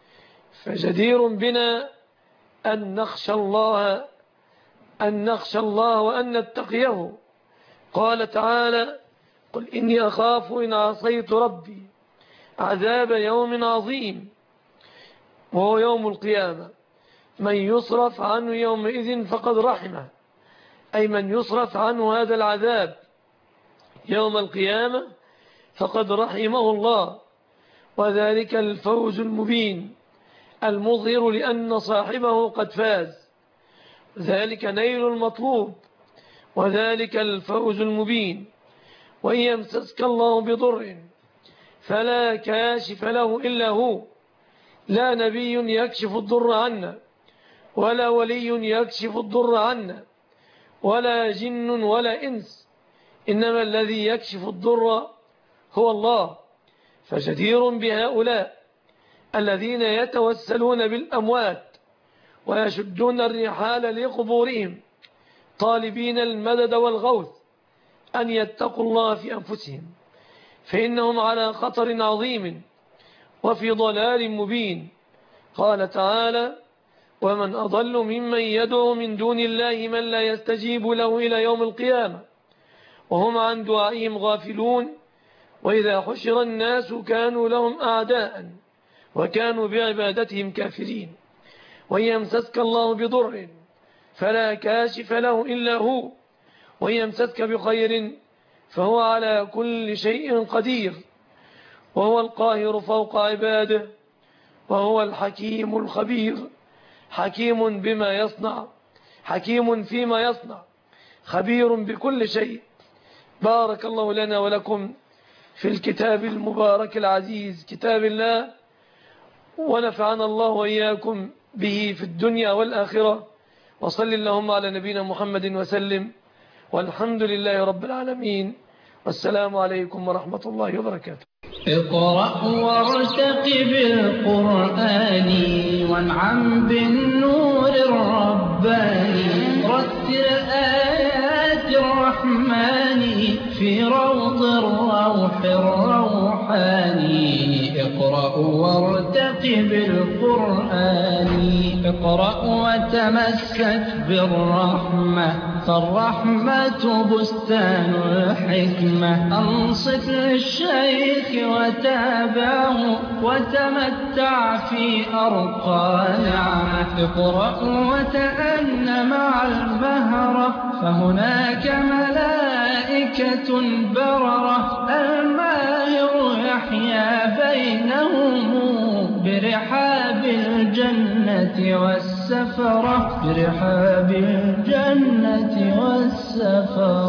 Speaker 10: فجدير بنا أن نخشى الله أن نخشى الله وأن نتقيه. قال تعالى قل إني أخاف إن عصيت ربي عذاب يوم عظيم، وهو يوم القيامة. من يصرف عنه يومئذ فقد رحمه، أي من يصرف عنه هذا العذاب يوم القيامة فقد رحمه الله، وذلك الفوز المبين المظهر لأن صاحبه قد فاز، ذلك نيل المطلوب وذلك الفوز المبين. وإن يمسسك الله بضر فلا كاشف له إلا هو، لا نبي يكشف الضر عنا ولا ولي يكشف الضر عنا ولا جن ولا إنس، إنما الذي يكشف الضر هو الله. فجدير بهؤلاء الذين يتوسلون بالأموات ويشدون الرحال لقبورهم طالبين المدد والغوث أن يتقوا الله في أنفسهم، فإنهم على خطر عظيم وفي ضلال مبين. قال تعالى ومن أضل ممن يدعو من دون الله من لا يستجيب له إلى يوم القيامة وهم عن دعائهم غافلون. وإذا حشر الناس كانوا لهم أعداء وكانوا بعبادتهم كافرين. وإن يمسسك الله بضر فلا كاشف له إلا هو، وإن يمسسك بخير فهو على كل شيء قدير، وهو القاهر فوق عباده، وهو الحكيم الخبير. حكيم بما يصنع، حكيم فيما يصنع، خبير بكل شيء. بارك الله لنا ولكم في الكتاب المبارك العزيز كتاب الله، ونفعنا الله وإياكم به في الدنيا والآخرة. وصل اللهم على نبينا محمد وسلم، والحمد لله رب العالمين، والسلام عليكم ورحمة الله وبركاته.
Speaker 9: اقرأ وارتقب القرآن وانعم بالنور الرباني، رتل آيات الرحمن في روض الروح الروحاني. اقرأ وارتقب القرآن، اقرأ وتمسك بالرحمة، فالرحمة بستان الحكمة. أنصت للشيخ وتابعه وتمتع في أرقى نعمة. اقرأ وتأن مع المهرة، فهناك ملائكة بررة. الماهر يحيا بينهم برحاب الجنة والسفرة، برحاب الجنة والسفرة.